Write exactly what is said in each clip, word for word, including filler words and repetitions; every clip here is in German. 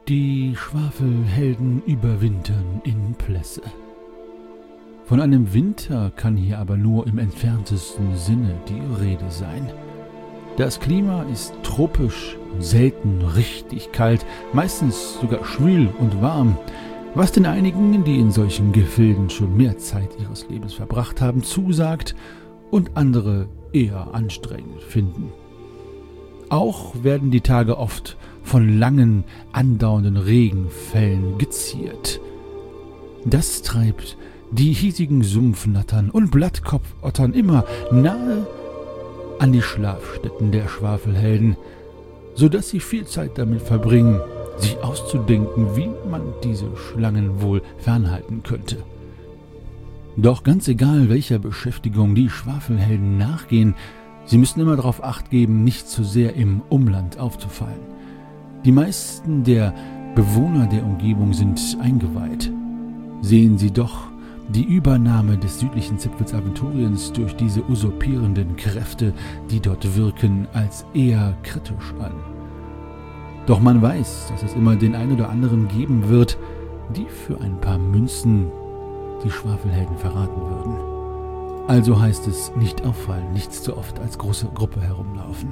Die Schwafelhelden überwintern in Plesse. Von einem Winter kann hier aber nur im entferntesten Sinne die Rede sein. Das Klima ist tropisch, selten richtig kalt, meistens sogar schwül und warm, was den einigen, die in solchen Gefilden schon mehr Zeit ihres Lebens verbracht haben, zusagt und andere eher anstrengend finden. Auch werden die Tage oft von langen, andauernden Regenfällen geziert. Das treibt die hiesigen Sumpfnattern und Blattkopfottern immer nahe an die Schlafstätten der Schwafelhelden, so dass sie viel Zeit damit verbringen, sich auszudenken, wie man diese Schlangen wohl fernhalten könnte. Doch ganz egal, welcher Beschäftigung die Schwafelhelden nachgehen, sie müssen immer darauf Acht geben, nicht zu sehr im Umland aufzufallen. Die meisten der Bewohner der Umgebung sind eingeweiht. Sehen sie doch die Übernahme des südlichen Zipfels Aventuriens durch diese usurpierenden Kräfte, die dort wirken, als eher kritisch an. Doch man weiß, dass es immer den einen oder anderen geben wird, die für ein paar Münzen die Schwafelhelden verraten würden. Also heißt es, nicht auffallen, nichts zu oft als große Gruppe herumlaufen.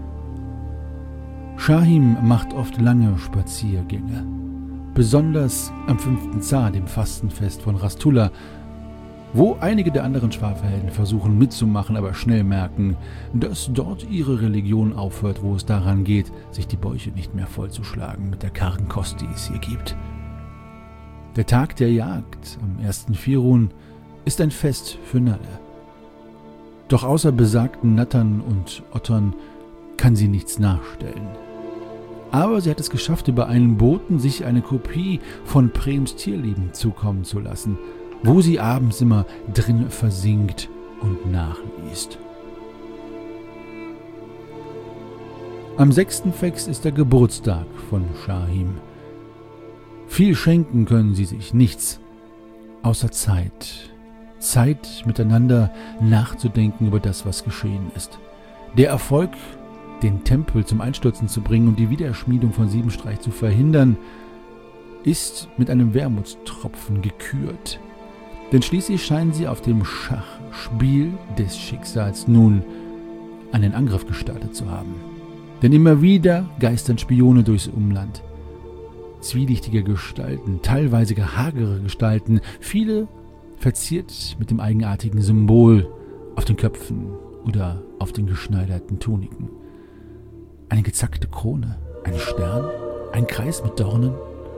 Shahim macht oft lange Spaziergänge. Besonders am fünften Zar, dem Fastenfest von Rastullah, wo einige der anderen Schwafelhelden versuchen mitzumachen, aber schnell merken, dass dort ihre Religion aufhört, wo es daran geht, sich die Bäuche nicht mehr vollzuschlagen mit der kargen Kost, die es hier gibt. Der Tag der Jagd am ersten Firun ist ein Fest für Nalle. Doch außer besagten Nattern und Ottern kann sie nichts nachstellen. Aber sie hat es geschafft, über einen Boten sich eine Kopie von Prems Tierleben zukommen zu lassen, wo sie abends immer drin versinkt und nachliest. Am sechsten Fex ist der Geburtstag von Shahim. Viel schenken können sie sich nichts, außer Zeit. Zeit, miteinander nachzudenken über das, was geschehen ist. Der Erfolg, den Tempel zum Einstürzen zu bringen und die Wiedererschmiedung von Siebenstreich zu verhindern, ist mit einem Wermutstropfen gekürt. Denn schließlich scheinen sie auf dem Schachspiel des Schicksals nun einen Angriff gestartet zu haben. Denn immer wieder geistern Spione durchs Umland. Zwielichtige Gestalten, teilweise hagere Gestalten, viele verziert mit dem eigenartigen Symbol auf den Köpfen oder auf den geschneiderten Tuniken. Eine gezackte Krone, ein Stern, ein Kreis mit Dornen.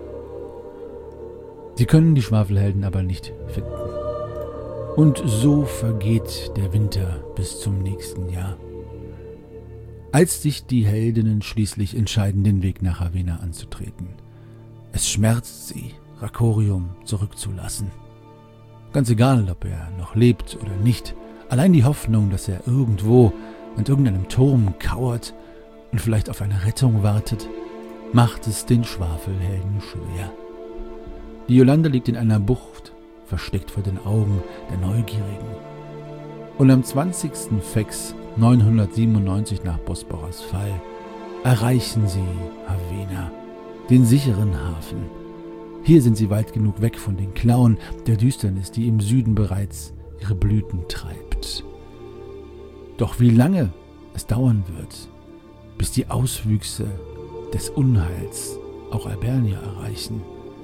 Sie können die Schwafelhelden aber nicht finden. Und so vergeht der Winter bis zum nächsten Jahr. Als sich die Heldinnen schließlich entscheiden, den Weg nach Ravenna anzutreten. Es schmerzt sie, Rakorium zurückzulassen. Ganz egal, ob er noch lebt oder nicht. Allein die Hoffnung, dass er irgendwo an irgendeinem Turm kauert und vielleicht auf eine Rettung wartet, macht es den Schwafelhelden schwer. Die Yolande liegt in einer Bucht, versteckt vor den Augen der Neugierigen. Und am zwanzigsten Fex neunhundertsiebenundneunzig nach Bosporas Fall erreichen sie Ravenna, den sicheren Hafen. Hier sind sie weit genug weg von den Klauen der Düsternis, die im Süden bereits ihre Blüten treibt. Doch wie lange es dauern wird, bis die Auswüchse des Unheils auch Albernia erreichen,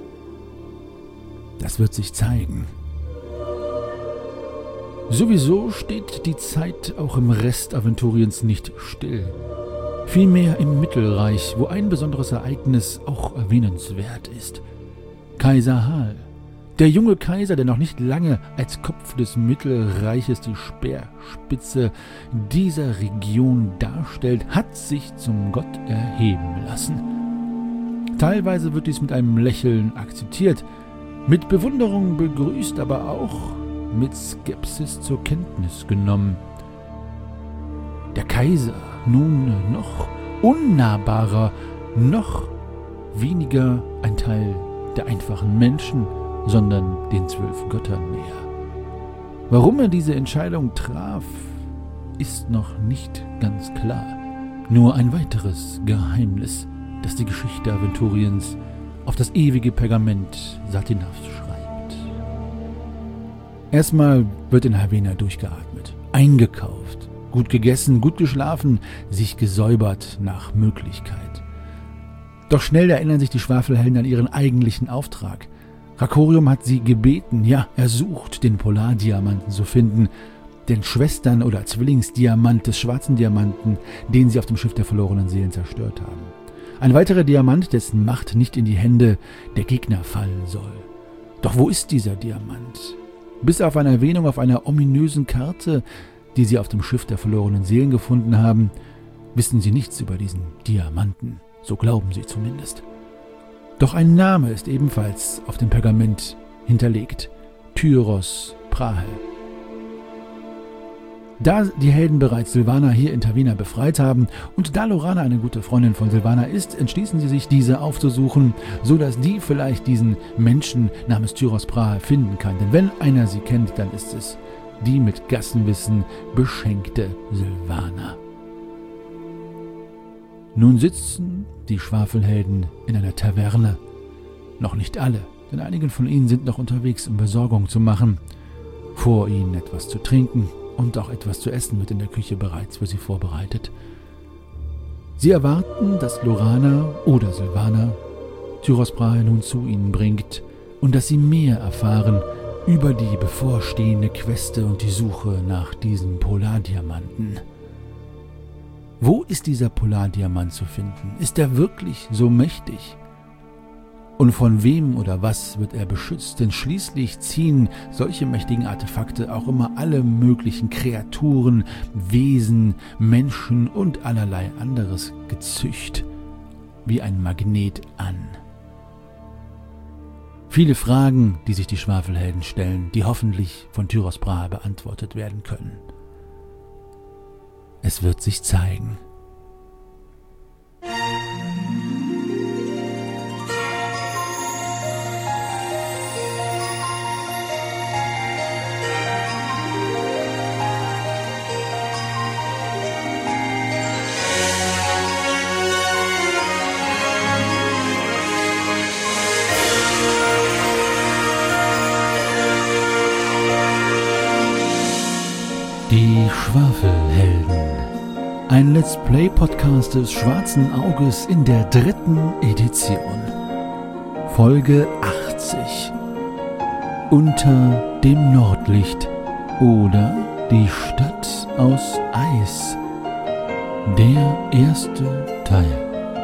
das wird sich zeigen. Sowieso steht die Zeit auch im Rest Aventuriens nicht still. Vielmehr im Mittelreich, wo ein besonderes Ereignis auch erwähnenswert ist. Kaiser Hal, der junge Kaiser, der noch nicht lange als Kopf des Mittelreiches die Speerspitze dieser Region darstellt, hat sich zum Gott erheben lassen. Teilweise wird dies mit einem Lächeln akzeptiert, mit Bewunderung begrüßt, aber auch mit Skepsis zur Kenntnis genommen. Der Kaiser, nun noch unnahbarer, noch weniger ein Teil der einfachen Menschen, sondern den zwölf Göttern näher. Warum er diese Entscheidung traf, ist noch nicht ganz klar. Nur ein weiteres Geheimnis, das die Geschichte Aventuriens auf das ewige Pergament Satinas schreibt. Erstmal wird in Havena durchgeatmet, eingekauft, gut gegessen, gut geschlafen, sich gesäubert nach Möglichkeit. Doch schnell erinnern sich die Schwafelhelden an ihren eigentlichen Auftrag. Rakorium hat sie gebeten, ja, ersucht, den Polardiamanten zu finden, den Schwestern- oder Zwillingsdiamant des schwarzen Diamanten, den sie auf dem Schiff der verlorenen Seelen zerstört haben. Ein weiterer Diamant, dessen Macht nicht in die Hände der Gegner fallen soll. Doch wo ist dieser Diamant? Bis auf eine Erwähnung auf einer ominösen Karte, die sie auf dem Schiff der verlorenen Seelen gefunden haben, wissen sie nichts über diesen Diamanten. So glauben sie zumindest. Doch ein Name ist ebenfalls auf dem Pergament hinterlegt. Tyros Brahe. Da die Helden bereits Sylvana hier in Havena befreit haben und da Lorana eine gute Freundin von Sylvana ist, entschließen sie sich, diese aufzusuchen, so dass die vielleicht diesen Menschen namens Tyros Brahe finden kann. Denn wenn einer sie kennt, dann ist es die mit Gassenwissen beschenkte Sylvana. Nun sitzen die Schwafelhelden in einer Taverne. Noch nicht alle, denn einigen von ihnen sind noch unterwegs, um Besorgung zu machen. Vor ihnen etwas zu trinken und auch etwas zu essen wird in der Küche bereits für sie vorbereitet. Sie erwarten, dass Lorana oder Sylvana Tyros Brahe nun zu ihnen bringt und dass sie mehr erfahren über die bevorstehende Queste und die Suche nach diesem Polardiamanten. Wo ist dieser Polardiamant zu finden? Ist er wirklich so mächtig? Und von wem oder was wird er beschützt? Denn schließlich ziehen solche mächtigen Artefakte auch immer alle möglichen Kreaturen, Wesen, Menschen und allerlei anderes Gezücht wie ein Magnet an. Viele Fragen, die sich die Schwafelhelden stellen, die hoffentlich von Tyros Brahe beantwortet werden können. Es wird sich zeigen. Die Schwafelhelden. Ein Let's Play Podcast des Schwarzen Auges in der dritten Edition. Folge achtzig. Unter dem Nordlicht oder die Stadt aus Eis. Der erste Teil.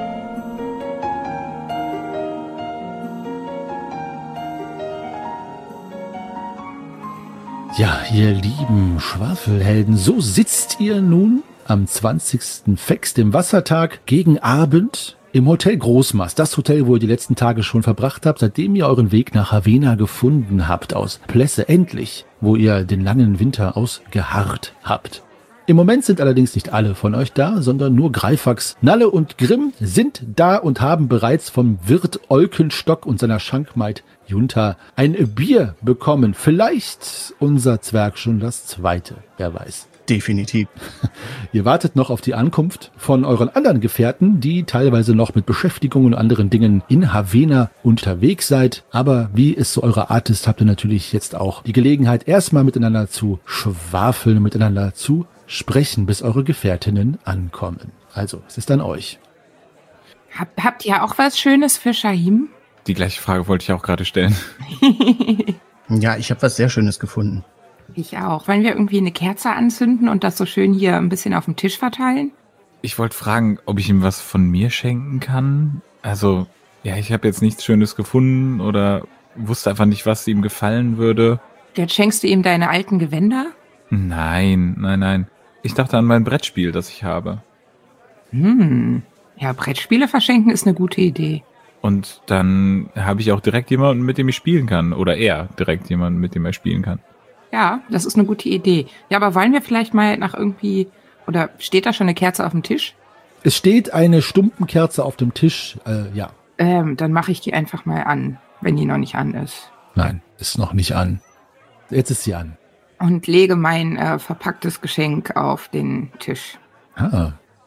Ja, ihr lieben Schwafelhelden, so sitzt ihr nun am zwanzigsten Fex, dem Wassertag, gegen Abend im Hotel Großmast. Das Hotel, wo ihr die letzten Tage schon verbracht habt, seitdem ihr euren Weg nach Havena gefunden habt aus Plesse, endlich, wo ihr den langen Winter ausgeharrt habt. Im Moment sind allerdings nicht alle von euch da, sondern nur Greifax, Nalle und Grimm sind da und haben bereits vom Wirt Olkenstock und seiner Schankmaid Junta ein Bier bekommen. Vielleicht unser Zwerg schon das zweite, wer weiß. Definitiv. Ihr wartet noch auf die Ankunft von euren anderen Gefährten, die teilweise noch mit Beschäftigungen und anderen Dingen in Havena unterwegs seid. Aber wie es so eure Art ist, habt ihr natürlich jetzt auch die Gelegenheit, erstmal miteinander zu schwafeln, miteinander zu sprechen, bis eure Gefährtinnen ankommen. Also, es ist an euch. Hab, habt ihr auch was Schönes für Shahim? Die gleiche Frage wollte ich auch gerade stellen. Ja, ich habe was sehr Schönes gefunden. Ich auch. Wollen wir irgendwie eine Kerze anzünden und das so schön hier ein bisschen auf dem Tisch verteilen? Ich wollte fragen, ob ich ihm was von mir schenken kann. Also, ja, ich habe jetzt nichts Schönes gefunden oder wusste einfach nicht, was ihm gefallen würde. Jetzt schenkst du ihm deine alten Gewänder? Nein, nein, nein. Ich dachte an mein Brettspiel, das ich habe. Hm. Ja, Brettspiele verschenken ist eine gute Idee. Und dann habe ich auch direkt jemanden, mit dem ich spielen kann. Oder er direkt jemanden, mit dem er spielen kann. Ja, das ist eine gute Idee. Ja, aber wollen wir vielleicht mal nach irgendwie... Oder steht da schon eine Kerze auf dem Tisch? Es steht eine Stumpenkerze auf dem Tisch, äh, ja. Ähm, dann mache ich die einfach mal an, wenn die noch nicht an ist. Nein, ist noch nicht an. Jetzt ist sie an. Und lege mein äh, verpacktes Geschenk auf den Tisch. Ah,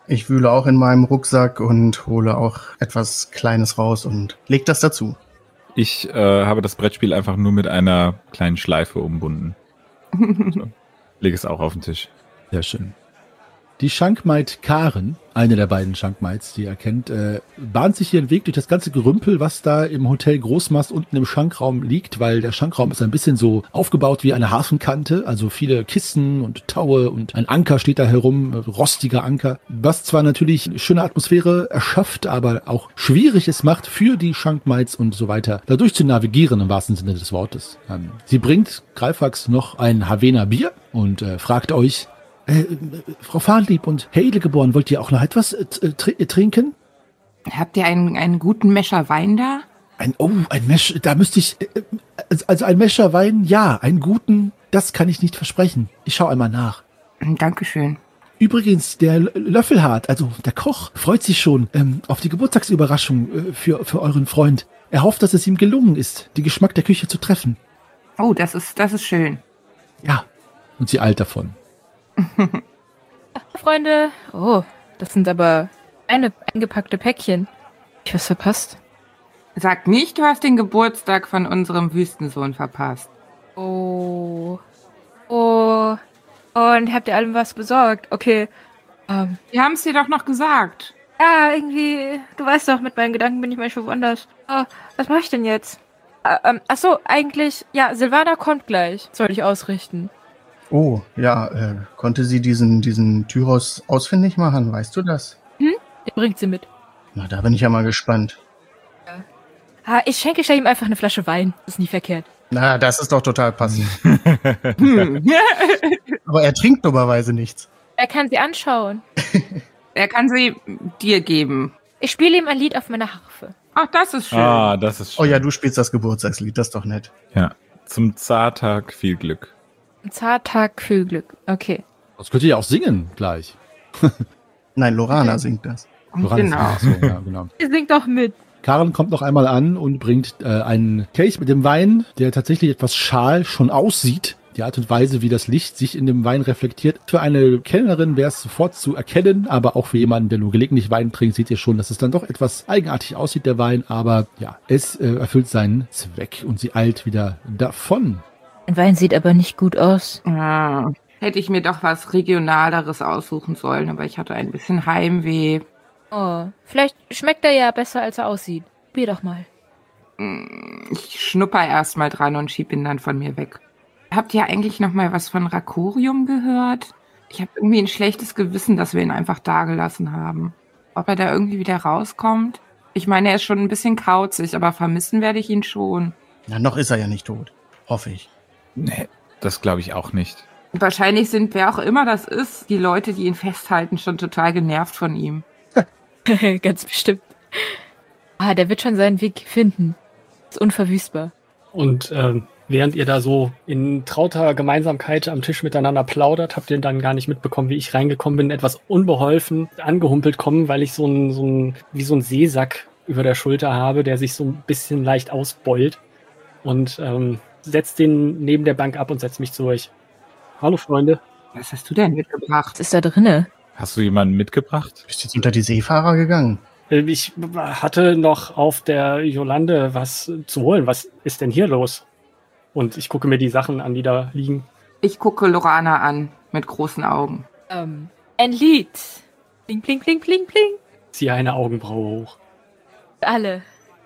Ich wühle auch in meinem Rucksack und hole auch etwas Kleines raus und leg das dazu. Ich äh, habe das Brettspiel einfach nur mit einer kleinen Schleife umbunden. So. Lege es auch auf den Tisch. Sehr schön. Die Schankmaid Karen, eine der beiden Schankmaids, die ihr kennt, äh, bahnt sich ihren Weg durch das ganze Gerümpel, was da im Hotel Großmast unten im Schankraum liegt, weil der Schankraum ist ein bisschen so aufgebaut wie eine Hafenkante, also viele Kissen und Taue und ein Anker steht da herum, äh, rostiger Anker, was zwar natürlich eine schöne Atmosphäre erschafft, aber auch schwierig es macht für die Schankmaids und so weiter, dadurch zu navigieren im wahrsten Sinne des Wortes. Ähm, sie bringt Greifax noch ein Havener Bier und äh, fragt euch, Äh, Frau Fahnlieb und Herr Edelgeboren, wollt ihr auch noch etwas äh, tr- trinken? Habt ihr einen, einen guten Mescher Wein da? Ein, oh, ein Mesch, da müsste ich, äh, also ein Mescher Wein, ja, einen guten, das kann ich nicht versprechen. Ich schaue einmal nach. Dankeschön. Übrigens, der L- Löffelhart, also der Koch, freut sich schon ähm, auf die Geburtstagsüberraschung äh, für, für euren Freund. Er hofft, dass es ihm gelungen ist, den Geschmack der Küche zu treffen. Oh, das ist, das ist schön. Ja, und sie eilt davon. Freunde, oh, das sind aber eine eingepackte Päckchen. Ich was verpasst? Sag nicht, du hast den Geburtstag von unserem Wüstensohn verpasst. Oh. Oh. Und habt ihr allem was besorgt? Okay. Ähm, Wir haben es dir doch noch gesagt. ja, irgendwie, du weißt doch, mit meinen Gedanken bin ich manchmal woanders. Oh, was mache ich denn jetzt? Äh, ähm, ach so, eigentlich, ja, Silvana kommt gleich. Soll ich ausrichten? Oh, ja, äh, konnte sie diesen, diesen Tyros ausfindig machen, weißt du das? Hm? Ihr bringt sie mit. Na, da bin ich ja mal gespannt. Ah, ich schenke ihm einfach eine Flasche Wein. Ist nie verkehrt. Na, das ist doch total passend. Hm. Aber er trinkt dummerweise nichts. Er kann sie anschauen. Er kann sie dir geben. Ich spiele ihm ein Lied auf meiner Harfe. Ach, das ist schön. Ah, das ist schön. Oh ja, du spielst das Geburtstagslied, das ist doch nett. Ja. Zum Zartag viel Glück. Ein Zarttag, viel Glück. Okay. Das könnt ihr ja auch singen gleich. Nein, Lorana singt das. Woran Genau. ist das so? Ja, genau. Ihr singt doch mit. Karen kommt noch einmal an und bringt äh, einen Kelch mit dem Wein, der tatsächlich etwas schal schon aussieht. Die Art und Weise, wie das Licht sich in dem Wein reflektiert. Für eine Kellnerin wäre es sofort zu erkennen, aber auch für jemanden, der nur gelegentlich Wein trinkt, seht ihr schon, dass es dann doch etwas eigenartig aussieht, der Wein. Aber ja, es äh, erfüllt seinen Zweck und sie eilt wieder davon. Ein Wein sieht aber nicht gut aus. Ah, hätte ich mir doch was Regionaleres aussuchen sollen, aber ich hatte ein bisschen Heimweh. Oh, vielleicht schmeckt er ja besser, als er aussieht. Probier doch mal. Ich schnupper erst mal dran und schieb ihn dann von mir weg. Habt ihr eigentlich noch mal was von Rakorium gehört? Ich habe irgendwie ein schlechtes Gewissen, dass wir ihn einfach dagelassen haben. Ob er da irgendwie wieder rauskommt? Ich meine, er ist schon ein bisschen kauzig, aber vermissen werde ich ihn schon. Na, noch ist er ja nicht tot. Hoffe ich. Nee, das glaube ich auch nicht. Wahrscheinlich sind, wer auch immer das ist, die Leute, die ihn festhalten, schon total genervt von ihm. Ganz bestimmt. Ah, der wird schon seinen Weg finden. Ist unverwüstbar. Und ähm, während ihr da so in trauter Gemeinsamkeit am Tisch miteinander plaudert, habt ihr dann gar nicht mitbekommen, wie ich reingekommen bin, etwas unbeholfen angehumpelt kommen, weil ich so ein, so ein, wie so ein Seesack über der Schulter habe, der sich so ein bisschen leicht ausbeult. Und ähm, setz den neben der Bank ab und setz mich zu euch. Hallo, Freunde. Was hast du denn mitgebracht? Was ist da drinne? Hast du jemanden mitgebracht? Bist du jetzt unter die Seefahrer gegangen? Äh, Ich hatte noch auf der Jolande was zu holen. Was ist denn hier los? Und ich gucke mir die Sachen an, die da liegen. Ich gucke Lorana an, mit großen Augen. Ähm, ein Lied. Pling, pling, pling, pling, pling. Ziehe eine Augenbraue hoch. Alle.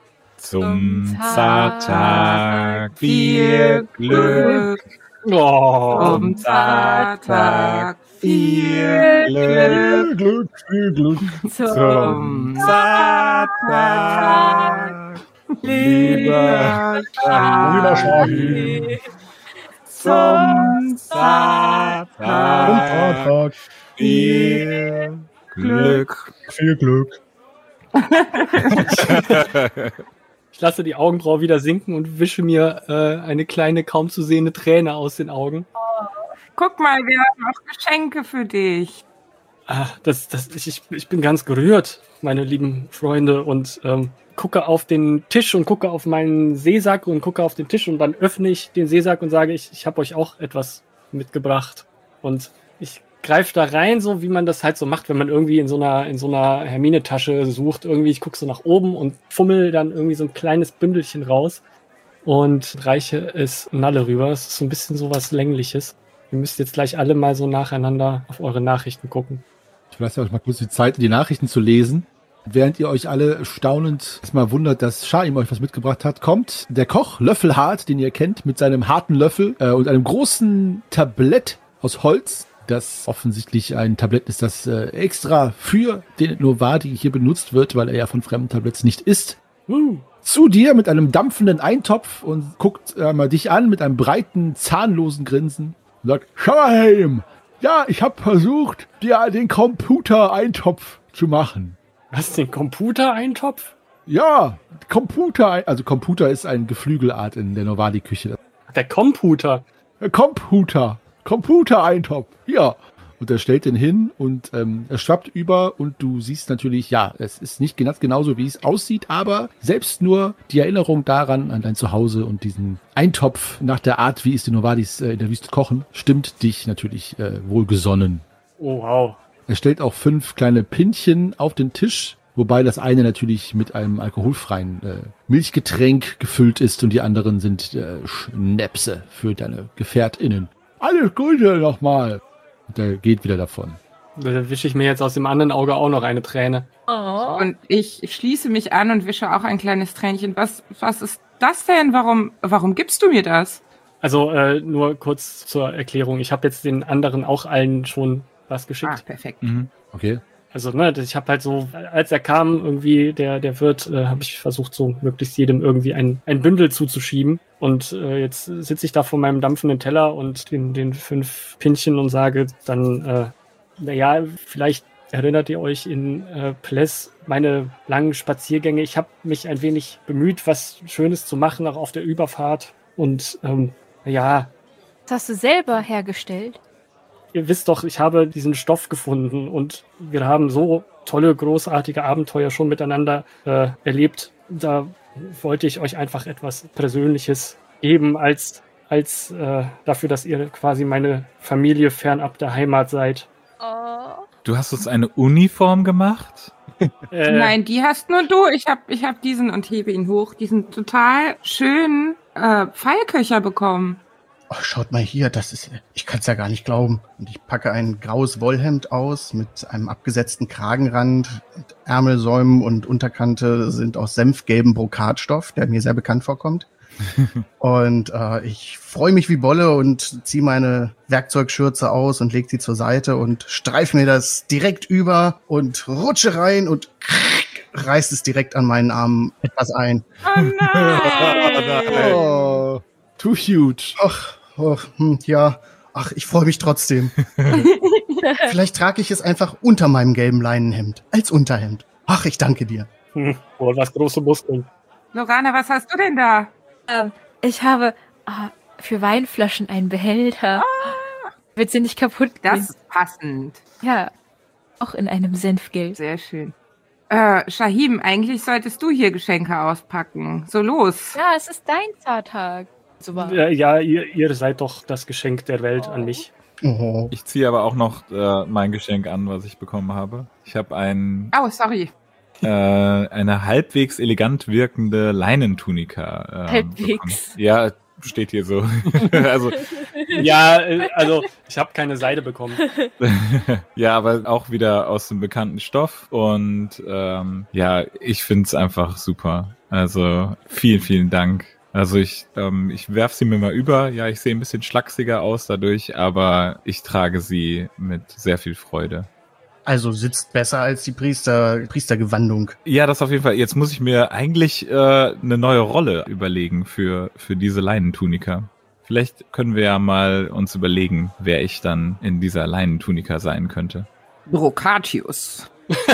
Zum Zum Zartag viel Glück. Oh, Zum Zartag viel Glück. Glück, viel Glück. Zum Zartag, lieber Lieber Charlie. Zum Zartag, Tag, viel Glück. viel Glück. Ich lasse die Augenbraue wieder sinken und wische mir äh, eine kleine, kaum zu sehende Träne aus den Augen. Guck mal, wir haben auch Geschenke für dich. Ah, das, das, ich, ich bin ganz gerührt, meine lieben Freunde, und ähm, gucke auf den Tisch und gucke auf meinen Seesack und gucke auf den Tisch und dann öffne ich den Seesack und sage, ich, ich habe euch auch etwas mitgebracht. Und ich greif da rein, so wie man das halt so macht, wenn man irgendwie in so einer, in so einer Hermine-Tasche sucht. Irgendwie, ich gucke so nach oben und fummel dann irgendwie so ein kleines Bündelchen raus und reiche es Nalle rüber. Es ist so ein bisschen so was Längliches. Ihr müsst jetzt gleich alle mal so nacheinander auf eure Nachrichten gucken. Ich lasse euch mal kurz die Zeit, die Nachrichten zu lesen. Während ihr euch alle staunend erstmal wundert, dass Shaim euch was mitgebracht hat, kommt der Koch Löffelhart, den ihr kennt, mit seinem harten Löffel äh, und einem großen Tablett aus Holz, das offensichtlich ein Tablett ist, das äh, extra für den Novadi hier benutzt wird, weil er ja von fremden Tabletts nicht isst. Uh. Zu dir mit einem dampfenden Eintopf und guckt äh, mal dich an mit einem breiten, zahnlosen Grinsen und sagt, Shaim, ja, ich habe versucht, dir den Computer-Eintopf zu machen. Was, den Computer-Eintopf? Ja, Computer, also Computer ist eine Geflügelart in der Novadi-Küche. Der Computer. Computer, Computer-Eintopf, ja. Und er stellt den hin und ähm, er schwappt über und du siehst natürlich, ja, es ist nicht ganz genauso, wie es aussieht, aber selbst nur die Erinnerung daran, an dein Zuhause und diesen Eintopf nach der Art, wie es die Novadis äh, in der Wüste kochen, stimmt dich natürlich äh, wohlgesonnen. Oh, wow. Er stellt auch fünf kleine Pinchen auf den Tisch, wobei das eine natürlich mit einem alkoholfreien äh, Milchgetränk gefüllt ist und die anderen sind äh, Schnäpse für deine GefährtInnen. Alles Gute nochmal. Und er geht wieder davon. Da wische ich mir jetzt aus dem anderen Auge auch noch eine Träne. Oh. Und ich schließe mich an und wische auch ein kleines Tränchen. Was, was ist das denn? Warum, warum gibst du mir das? Also äh, nur kurz zur Erklärung. Ich habe jetzt den anderen auch allen schon was geschickt. Ah, perfekt. Mhm. Okay. Also, ne, ich habe halt so, als er kam, irgendwie, der, der Wirt, äh, habe ich versucht, so möglichst jedem irgendwie ein, ein Bündel zuzuschieben. Und äh, jetzt sitze ich da vor meinem dampfenden Teller und den, den fünf Pinchen und sage dann, äh, naja, vielleicht erinnert ihr euch in äh, Pless meine langen Spaziergänge. Ich habe mich ein wenig bemüht, was Schönes zu machen, auch auf der Überfahrt. Und, ähm, ja. Das hast du selber hergestellt? Ihr wisst doch, ich habe diesen Stoff gefunden und wir haben so tolle, großartige Abenteuer schon miteinander äh, erlebt. Da wollte ich euch einfach etwas Persönliches geben, als, als äh, dafür, dass ihr quasi meine Familie fernab der Heimat seid. Oh. Du hast uns eine Uniform gemacht? Äh, Nein, die hast nur du. Ich habe ich hab diesen und hebe ihn hoch, diesen total schönen äh, Pfeilköcher bekommen. Oh, schaut mal hier, das ist, ich kann es ja gar nicht glauben. Und ich packe ein graues Wollhemd aus mit einem abgesetzten Kragenrand. Und Ärmelsäumen und Unterkante sind aus senfgelbem Brokatstoff, der mir sehr bekannt vorkommt. Und äh, ich freue mich wie Bolle und ziehe meine Werkzeugschürze aus und lege sie zur Seite und streife mir das direkt über und rutsche rein und reißt es direkt an meinen Armen etwas ein. Oh nein! Oh, too huge. Ach, oh, hm, ja, ach, ich freue mich trotzdem. Vielleicht trage ich es einfach unter meinem gelben Leinenhemd, als Unterhemd. Ach, ich danke dir. hm, oh, was große Muskeln. Lorana, was hast du denn da? Ähm, ich habe ah, für Weinflaschen einen Behälter. Ah. Wird sie nicht kaputt gehen? Das ist passend. Ja, auch in einem Senfgelb. Sehr schön. Äh, Shahim, eigentlich solltest du hier Geschenke auspacken. So los. Ja, es ist dein Zahltag. Super. Ja, ja ihr, ihr seid doch das Geschenk der Welt an mich. Oh. Ich ziehe aber auch noch äh, mein Geschenk an, was ich bekommen habe. Ich habe ein, Oh, sorry. äh, eine halbwegs elegant wirkende Leinentunika. Äh, Halbwegs. bekommen. Ja, steht hier so. Also Ja, äh, also ich habe keine Seide bekommen. ja, aber auch wieder aus dem bekannten Stoff. Und ähm, ja, ich finde es einfach super. Also vielen, vielen Dank. Also ich, ähm, ich werf sie mir mal über. Ja, ich sehe ein bisschen schlachsiger aus dadurch, aber ich trage sie mit sehr viel Freude. Also sitzt besser als die Priester, Priestergewandung. Ja, das auf jeden Fall. Jetzt muss ich mir eigentlich äh, eine neue Rolle überlegen für für diese Leinentunika. Vielleicht können wir ja mal uns überlegen, wer ich dann in dieser Leinentunika sein könnte. Brocatius.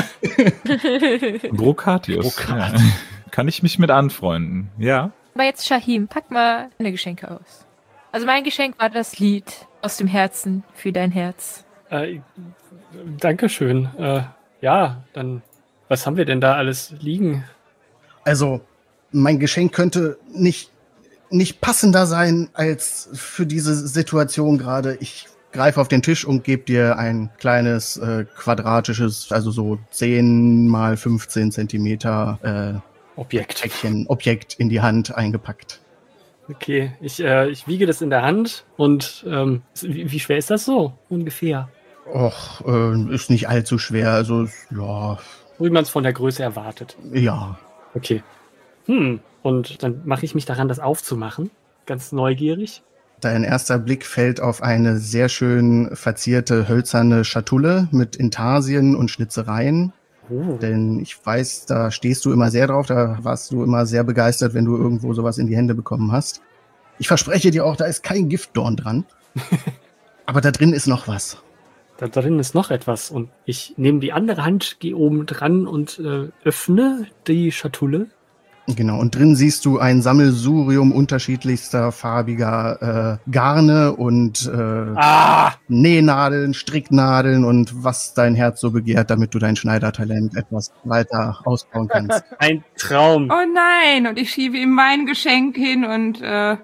Brocatius. Ja. Kann ich mich mit anfreunden? Ja. Aber jetzt, Shahim, pack mal deine Geschenke aus. Also mein Geschenk war das Lied aus dem Herzen für dein Herz. Äh, Dankeschön. Äh, ja, dann, was haben wir denn da alles liegen? Also, mein Geschenk könnte nicht, nicht passender sein als für diese Situation gerade. Ich greife auf den Tisch und gebe dir ein kleines äh, quadratisches, also so zehn mal fünfzehn Zentimeter äh, Objekt. Päckchen, Objekt in die Hand eingepackt. Okay, ich, äh, ich wiege das in der Hand und ähm, wie, wie schwer ist das so ungefähr? Och, äh, ist nicht allzu schwer, also ja. Wie man es von der Größe erwartet. Ja. Okay. Hm, und dann mache ich mich daran, das aufzumachen. Ganz neugierig. Dein erster Blick fällt auf eine sehr schön verzierte hölzerne Schatulle mit Intarsien und Schnitzereien. Oh. Denn ich weiß, da stehst du immer sehr drauf, da warst du immer sehr begeistert, wenn du irgendwo sowas in die Hände bekommen hast. Ich verspreche dir auch, da ist kein Giftdorn dran. Aber da drin ist noch was. Da drin ist noch etwas und ich nehme die andere Hand, gehe oben dran und äh, öffne die Schatulle. Genau, und drin siehst du ein Sammelsurium unterschiedlichster farbiger äh, Garne und äh, Ah! Nähnadeln, Stricknadeln und was dein Herz so begehrt, damit du dein Schneidertalent etwas weiter ausbauen kannst. Ein Traum. Oh nein, und ich schiebe ihm mein Geschenk hin und äh,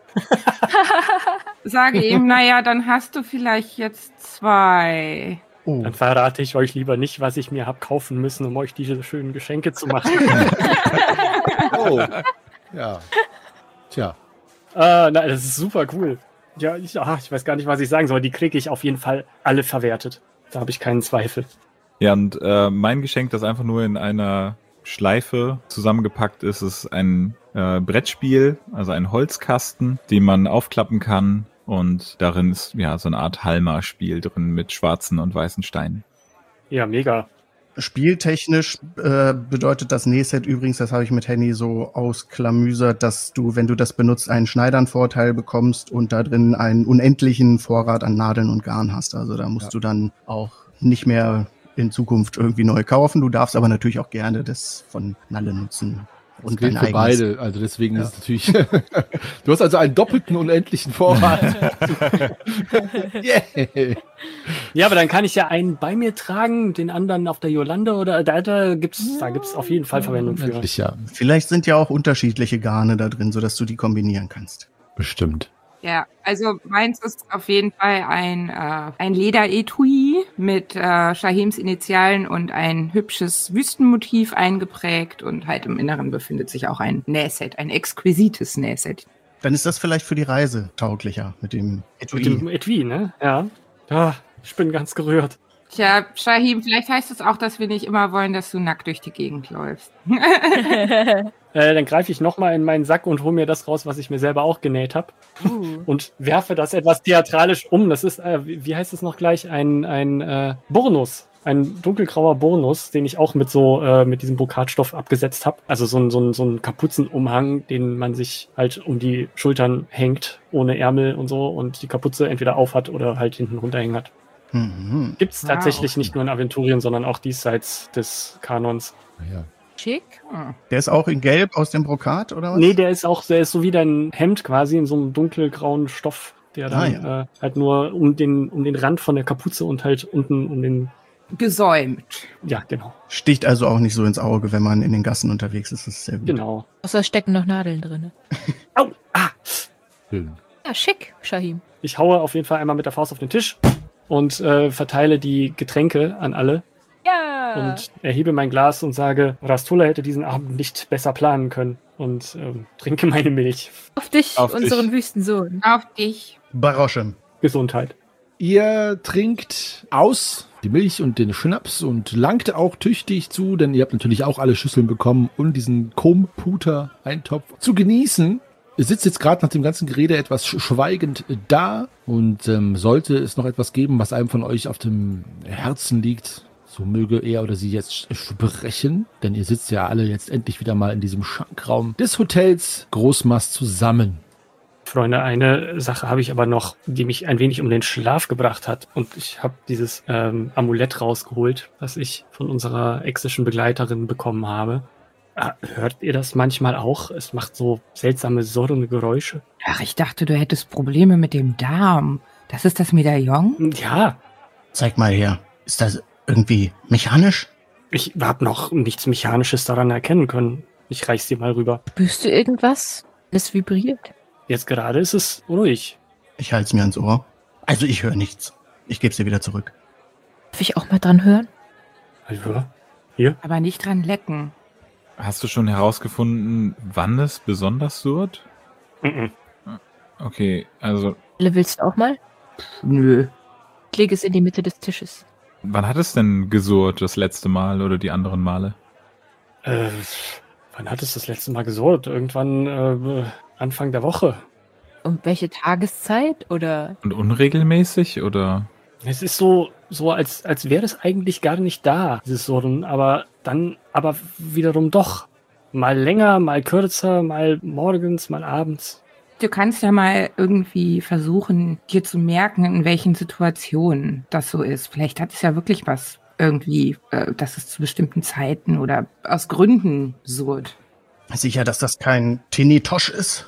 sage ihm, naja, dann hast du vielleicht jetzt zwei. Oh, Dann verrate ich euch lieber nicht, was ich mir hab kaufen müssen, um euch diese schönen Geschenke zu machen. Oh. Ja. Tja. Ah, nein, das ist super cool. Ja, ich, ach, ich weiß gar nicht, was ich sagen soll. Die kriege ich auf jeden Fall alle verwertet. Da habe ich keinen Zweifel. Ja, und äh, mein Geschenk, das einfach nur in einer Schleife zusammengepackt ist, ist ein äh, Brettspiel, also ein Holzkasten, den man aufklappen kann. Und darin ist ja so eine Art Halma-Spiel drin mit schwarzen und weißen Steinen. Ja, mega. spieltechnisch äh, bedeutet das Nähset übrigens, das habe ich mit Henny so ausklamüsert, dass du, wenn du das benutzt, einen Schneidernvorteil bekommst und da drin einen unendlichen Vorrat an Nadeln und Garn hast. Also da musst Ja. du dann auch nicht mehr in Zukunft irgendwie neu kaufen. Du darfst aber natürlich auch gerne das von Nalle nutzen. Das gilt für beide, also deswegen Ja. ist es natürlich. Du hast also einen doppelten unendlichen Vorrat. Yeah. Ja, aber dann kann ich ja einen bei mir tragen, den anderen auf der Yolande oder da, da gibt's, da gibt's auf jeden Fall Verwendung für. Unendlich, ja. Vielleicht sind ja auch unterschiedliche Garne da drin, sodass du die kombinieren kannst. Bestimmt. Ja, also meins ist auf jeden Fall ein, äh, ein Lederetui mit äh, Shahims Initialen und ein hübsches Wüstenmotiv eingeprägt und halt im Inneren befindet sich auch ein Nähset, ein exquisites Nähset. Dann ist das vielleicht für die Reise tauglicher mit dem Etui. Mit dem Etui, ne? Ja. Ja, ich bin ganz gerührt. Tja, Shahim, vielleicht heißt es auch, dass wir nicht immer wollen, dass du nackt durch die Gegend läufst. Äh, dann greife ich nochmal in meinen Sack und hole mir das raus, was ich mir selber auch genäht habe. Uh. Und werfe das etwas theatralisch um. Das ist, äh, wie wie heißt es noch gleich? Ein, ein äh, Burnus. Ein dunkelgrauer Burnus, den ich auch mit so, äh, mit diesem Brokatstoff abgesetzt habe. Also so ein, so ein, so ein Kapuzenumhang, den man sich halt um die Schultern hängt, ohne Ärmel und so und die Kapuze entweder aufhat oder halt hinten runterhängen hat. Mhm. Gibt es Wow. tatsächlich nicht nur in Aventurien, sondern auch diesseits des Kanons. Ja. Schick. Hm. Der ist auch in Gelb aus dem Brokat, oder was? Nee, der ist auch, der ist so wie dein Hemd quasi in so einem dunkelgrauen Stoff, der dann Ah, ja. äh, halt nur um den, um den Rand von der Kapuze und halt unten um den, Gesäumt. ja, genau, Sticht also auch nicht so ins Auge, wenn man in den Gassen unterwegs ist. Das ist sehr gut. genau. Außer stecken noch Nadeln drin. Au, ah! Schön. Ja, schick, Shahim. Ich haue auf jeden Fall einmal mit der Faust auf den Tisch und äh, verteile die Getränke an alle Ja. und erhebe mein Glas und sage, Rastula hätte diesen Abend nicht besser planen können und ähm, trinke meine Milch. Auf dich, Auf unseren dich. Wüstensohn. Auf dich. Baroschem. Gesundheit. Ihr trinkt aus die Milch und den Schnaps und langt auch tüchtig zu, denn ihr habt natürlich auch alle Schüsseln bekommen, um diesen Komputer-Eintopf zu genießen. Ihr sitzt jetzt gerade nach dem ganzen Gerede etwas sch- schweigend da und ähm, sollte es noch etwas geben, was einem von euch auf dem Herzen liegt, so möge er oder sie jetzt sprechen, denn ihr sitzt ja alle jetzt endlich wieder mal in diesem Schankraum des Hotels Großmast zusammen. Freunde, eine Sache habe ich aber noch, die mich ein wenig um den Schlaf gebracht hat. Und ich habe dieses ähm, Amulett rausgeholt, was ich von unserer exischen Begleiterin bekommen habe. Ah, hört ihr das manchmal auch? Es macht so seltsame, surrende Geräusche. Ach, ich dachte, du hättest Probleme mit dem Darm. Das ist das Medaillon? Ja, Zeig mal her. Ist das irgendwie mechanisch? ich habe noch nichts Mechanisches daran erkennen können. Ich reich's dir mal rüber. Spürst du irgendwas? Es vibriert. Jetzt gerade ist es ruhig. Ich halte es mir ans Ohr. Also ich höre nichts. Ich gebe sie wieder zurück. Darf ich auch mal dran hören? Also, hier? Aber nicht dran lecken. Hast du schon herausgefunden, wann es besonders surrt? Mhm. Okay, also Willst du auch mal? Nö. Ich lege es in die Mitte des Tisches. wann hat es denn gesurrt, das letzte Mal oder die anderen Male? Äh, wann hat es das letzte Mal gesurrt? Irgendwann äh, Anfang der Woche. Um welche Tageszeit? Oder Und unregelmäßig oder? Es ist so, so als, als wäre es eigentlich gar nicht da, dieses Surren, aber dann aber wiederum doch. Mal länger, mal kürzer, mal morgens, mal abends. Du kannst ja mal irgendwie versuchen, dir zu merken, in welchen Situationen das so ist. Vielleicht hat es ja wirklich was irgendwie, äh, dass es zu bestimmten Zeiten oder aus Gründen surrt. Sicher, dass das kein Tinitosh ist?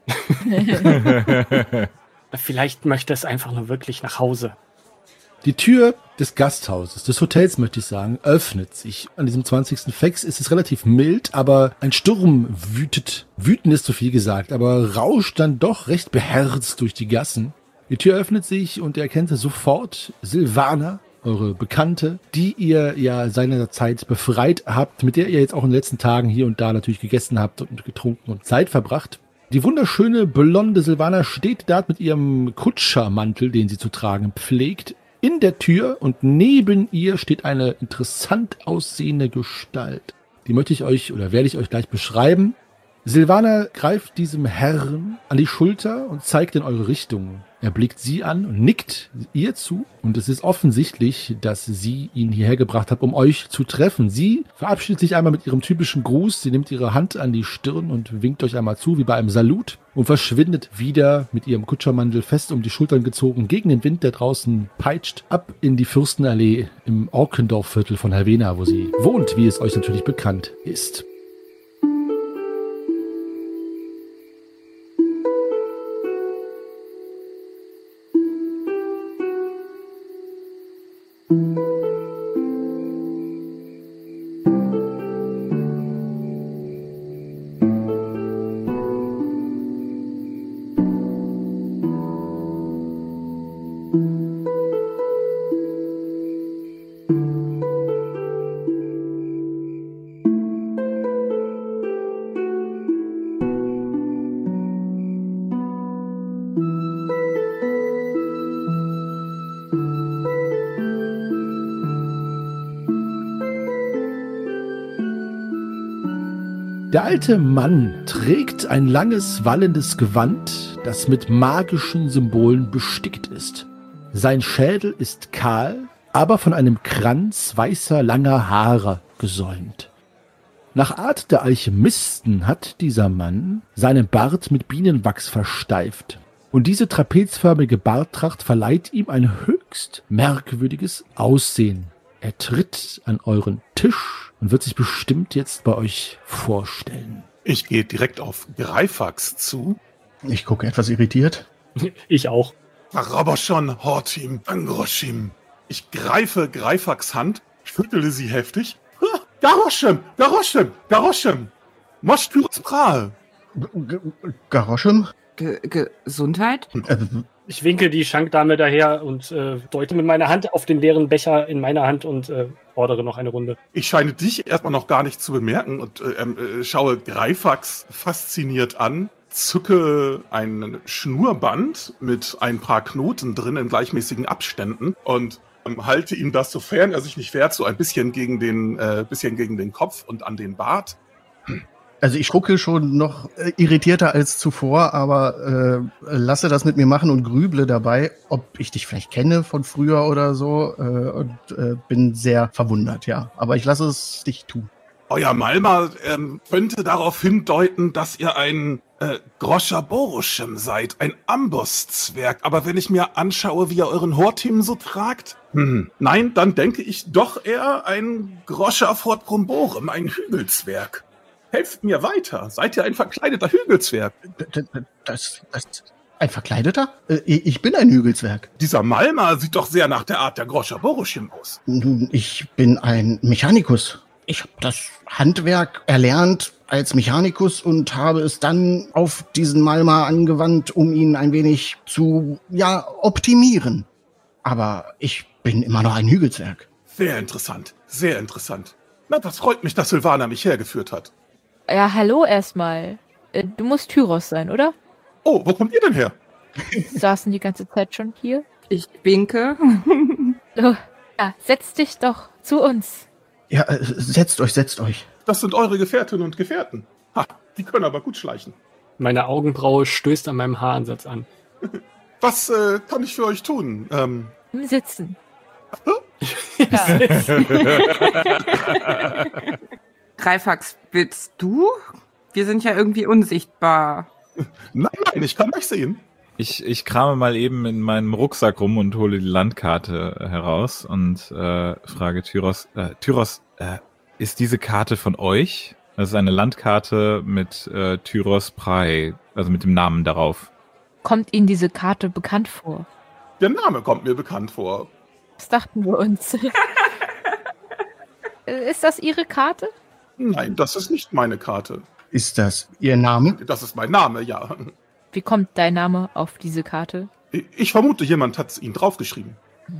Vielleicht möchte es einfach nur wirklich nach Hause. Die Tür des Gasthauses, des Hotels möchte ich sagen, öffnet sich. An diesem zwanzigsten Fex ist es relativ mild, aber ein Sturm wütet. Wüten ist zu viel gesagt, aber rauscht dann doch recht beherzt durch die Gassen. Die Tür öffnet sich und ihr erkennt sofort Silvana, eure Bekannte, die ihr ja seinerzeit befreit habt, mit der ihr jetzt auch in den letzten Tagen hier und da natürlich gegessen habt und getrunken und Zeit verbracht. Die wunderschöne, blonde Silvana steht dort mit ihrem Kutschermantel, den sie zu tragen pflegt, in der Tür und neben ihr steht eine interessant aussehende Gestalt. Die möchte ich euch oder werde ich euch gleich beschreiben. Silvana greift diesem Herrn an die Schulter und zeigt in eure Richtung. Er blickt sie an und nickt ihr zu und es ist offensichtlich, dass sie ihn hierher gebracht hat, um euch zu treffen. Sie verabschiedet sich einmal mit ihrem typischen Gruß, sie nimmt ihre Hand an die Stirn und winkt euch einmal zu, wie bei einem Salut, und verschwindet wieder mit ihrem Kutschermantel fest um die Schultern gezogen, gegen den Wind, der draußen peitscht, ab in die Fürstenallee im Orkendorfviertel von Havena, wo sie wohnt, wie es euch natürlich bekannt ist. Der alte Mann trägt ein langes, wallendes Gewand, das mit magischen Symbolen bestickt ist. Sein Schädel ist kahl, aber von einem Kranz weißer, langer Haare gesäumt. Nach Art der Alchemisten hat dieser Mann seinen Bart mit Bienenwachs versteift. Und diese trapezförmige Barttracht verleiht ihm ein höchst merkwürdiges Aussehen. Er tritt an euren Tisch und wird sich bestimmt jetzt bei euch vorstellen. Ich gehe direkt auf Greifax zu. Ich gucke etwas irritiert. Ich auch. Raboshon, Hortim, Angroshim. Ich greife Greifax Hand, schüttele sie heftig. Ha, Garoshem, Garoshem, Garoshem. Moschpyrus Prahe. Garoschem? Ge Gesundheit? Äh, Ich winke die Schankdame daher und äh, deute mit meiner Hand auf den leeren Becher in meiner Hand und äh, fordere noch eine Runde. Ich scheine dich erstmal noch gar nicht zu bemerken und äh, äh, schaue Greifax fasziniert an, zücke ein Schnurrband mit ein paar Knoten drin in gleichmäßigen Abständen und ähm, halte ihm das, sofern er sich nicht wehrt, so ein bisschen gegen den, äh, bisschen gegen den Kopf und an den Bart. Hm. Also ich gucke schon noch äh, irritierter als zuvor, aber äh, lasse das mit mir machen und grüble dabei, ob ich dich vielleicht kenne von früher oder so äh, und äh, bin sehr verwundert, ja. Aber ich lasse es dich tun. Euer Malma ähm, könnte darauf hindeuten, dass ihr ein äh, Groscher-Boruschem seid, ein Ambosszwerg. Aber wenn ich mir anschaue, wie ihr euren Hortim so tragt, hm, nein, dann denke ich doch eher ein Groscher-Fortbrumborem, ein Hügelzwerg. Helft mir weiter. Seid ihr ein verkleideter Hügelzwerg? Das, das, ein Verkleideter? Ich bin ein Hügelzwerg. Dieser Malma sieht doch sehr nach der Art der Groscher-Boruschem aus. Nun, ich bin ein Mechanikus. Ich habe das Handwerk erlernt als Mechanikus und habe es dann auf diesen Malma angewandt, um ihn ein wenig zu, ja, optimieren. aber ich bin immer noch ein Hügelzwerg. Sehr interessant, sehr interessant. Na, das freut mich, dass Sylvana mich hergeführt hat. Ja, hallo erstmal. Äh, Du musst Tyros sein, oder? Oh, wo kommt ihr denn her? Saßen die ganze Zeit schon hier? Ich winke. Oh, ja, setz dich doch zu uns. Ja, äh, setzt euch, setzt euch. Das sind eure Gefährtinnen und Gefährten. Ha, die können aber gut schleichen. Meine Augenbraue stößt an meinem Haaransatz an. Was äh, kann ich für euch tun? Ähm, Im Sitzen. Greifax, willst du? Wir sind ja irgendwie unsichtbar. nein, nein, ich kann euch sehen. Ich, ich krame mal eben in meinem Rucksack rum und hole die Landkarte heraus und äh, frage Tyros, äh, Tyros, äh, ist diese Karte von euch? Das ist eine Landkarte mit äh, Tyros Prey, also mit dem Namen darauf. Kommt Ihnen diese Karte bekannt vor? Der Name kommt mir bekannt vor. Das dachten wir uns. Äh, Ist das Ihre Karte? Nein, das ist nicht meine Karte. Ist das Ihr Name? Das ist mein Name, ja. Wie kommt dein Name auf diese Karte? Ich, ich vermute, jemand hat ihn draufgeschrieben.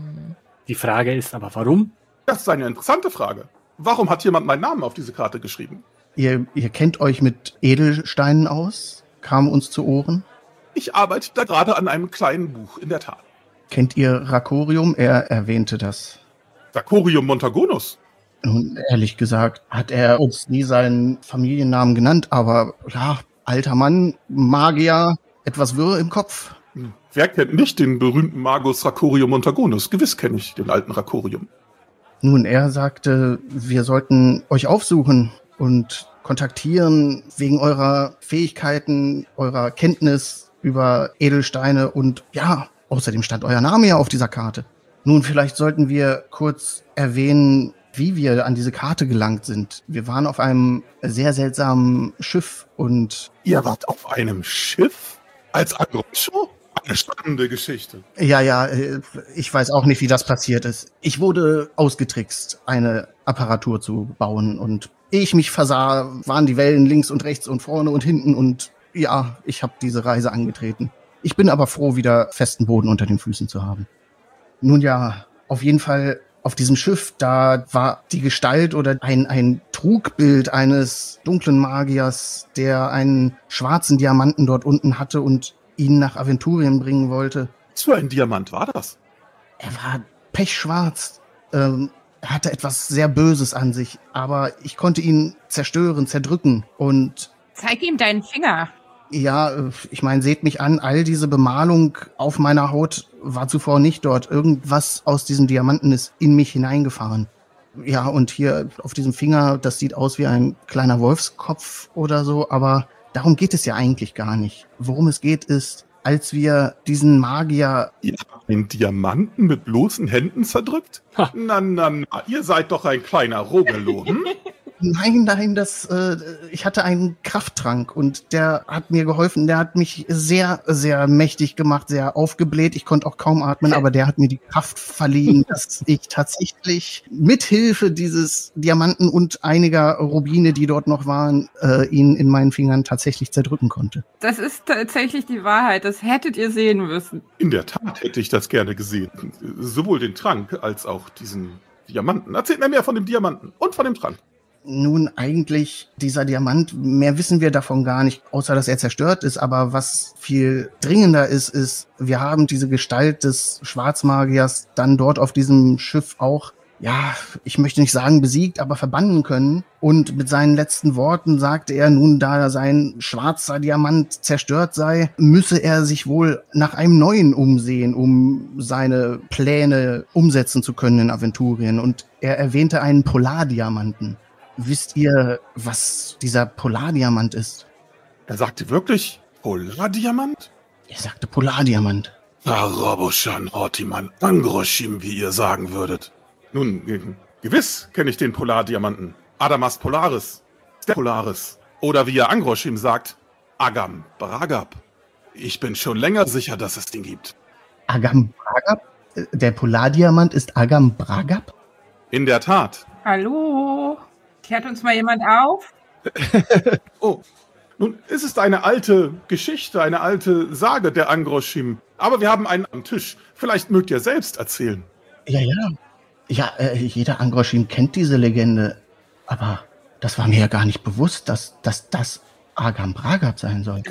Die Frage ist aber, warum? Das ist eine interessante Frage. Warum hat jemand meinen Namen auf diese Karte geschrieben? Ihr, ihr kennt euch mit Edelsteinen aus? Kam uns zu Ohren. Ich arbeite da gerade an einem kleinen Buch, in der Tat. Kennt ihr Rakorium? Er erwähnte das. Sacorium Montagonus. Nun, ehrlich gesagt, hat er uns nie seinen Familiennamen genannt, aber ja, alter Mann, Magier, etwas Wirr im Kopf. Hm. Wer kennt nicht den berühmten Magus Rakorium Montagonus? Gewiss kenne ich den alten Rakorium. Nun, er sagte, wir sollten euch aufsuchen und kontaktieren wegen eurer Fähigkeiten, eurer Kenntnis über Edelsteine und ja, außerdem stand euer Name ja auf dieser Karte. Nun, vielleicht sollten wir kurz erwähnen, wie wir an diese Karte gelangt sind. Wir waren auf einem sehr seltsamen Schiff und... Ihr wart auf einem Schiff? Als Agroscho? Eine spannende Geschichte. Ja, ja, ich weiß auch nicht, wie das passiert ist. Ich wurde ausgetrickst, eine Apparatur zu bauen und ehe ich mich versah, waren die Wellen links und rechts und vorne und hinten und ja, ich habe diese Reise angetreten. Ich bin aber froh, wieder festen Boden unter den Füßen zu haben. Nun ja, auf jeden Fall auf diesem Schiff, da war die Gestalt oder ein, ein Trugbild eines dunklen Magiers, der einen schwarzen Diamanten dort unten hatte und ihn nach Aventurien bringen wollte. Was für ein Diamant war das? Er war pechschwarz. Ähm, er hatte etwas sehr Böses an sich, aber ich konnte ihn zerstören, zerdrücken und Zeig ihm deinen Finger. ja, ich meine, seht mich an, all diese Bemalung auf meiner Haut war zuvor nicht dort. Irgendwas aus diesem Diamanten ist in mich hineingefahren. Ja, und hier auf diesem Finger, das sieht aus wie ein kleiner Wolfskopf oder so, aber darum geht es ja eigentlich gar nicht. Worum es geht ist, als wir diesen Magier... Ihr habt den Diamanten mit bloßen Händen zerdrückt? Ha. Na, na, na, ihr seid doch ein kleiner Rogelo, hm? Nein, nein, das, äh, ich hatte einen Krafttrank und der hat mir geholfen. Der hat mich sehr, sehr mächtig gemacht, sehr aufgebläht. Ich konnte auch kaum atmen, aber der hat mir die Kraft verliehen, dass ich tatsächlich mithilfe dieses Diamanten und einiger Rubine, die dort noch waren, äh, ihn in meinen Fingern tatsächlich zerdrücken konnte. Das ist tatsächlich die Wahrheit. Das hättet ihr sehen müssen. In der Tat hätte ich das gerne gesehen. Sowohl den Trank als auch diesen Diamanten. Erzählt mir mehr von dem Diamanten und von dem Trank. Nun, eigentlich dieser Diamant, mehr wissen wir davon gar nicht, außer dass er zerstört ist. Aber was viel dringender ist, ist, wir haben diese Gestalt des Schwarzmagiers dann dort auf diesem Schiff auch, ja, ich möchte nicht sagen besiegt, aber verbannen können. Und mit seinen letzten Worten sagte er, nun, da sein schwarzer Diamant zerstört sei, müsse er sich wohl nach einem neuen umsehen, um seine Pläne umsetzen zu können in Aventurien. Und er erwähnte einen Polardiamanten. Wisst ihr, was dieser Polardiamant ist? Er sagte wirklich Polardiamant? Er sagte Polardiamant. Aroboshan Hortiman Angroshim, wie ihr sagen würdet. Nun, ge- gewiss kenne ich den Polardiamanten. Adamas Polaris, der Polaris. Oder wie ihr Angroshim sagt, Agam Bragab. Ich bin schon länger sicher, dass es den gibt. Agam Bragab? Der Polardiamant ist Agam Bragab? In der Tat. Hallo? Klärt uns mal jemand auf? Oh, Nun, es ist eine alte Geschichte, eine alte Sage der Angroschim. Aber wir haben einen am Tisch. Vielleicht mögt ihr selbst erzählen. Ja, ja. Ja, äh, jeder Angroschim kennt diese Legende. Aber das war mir ja gar nicht bewusst, dass, dass das Agam Bragab sein soll.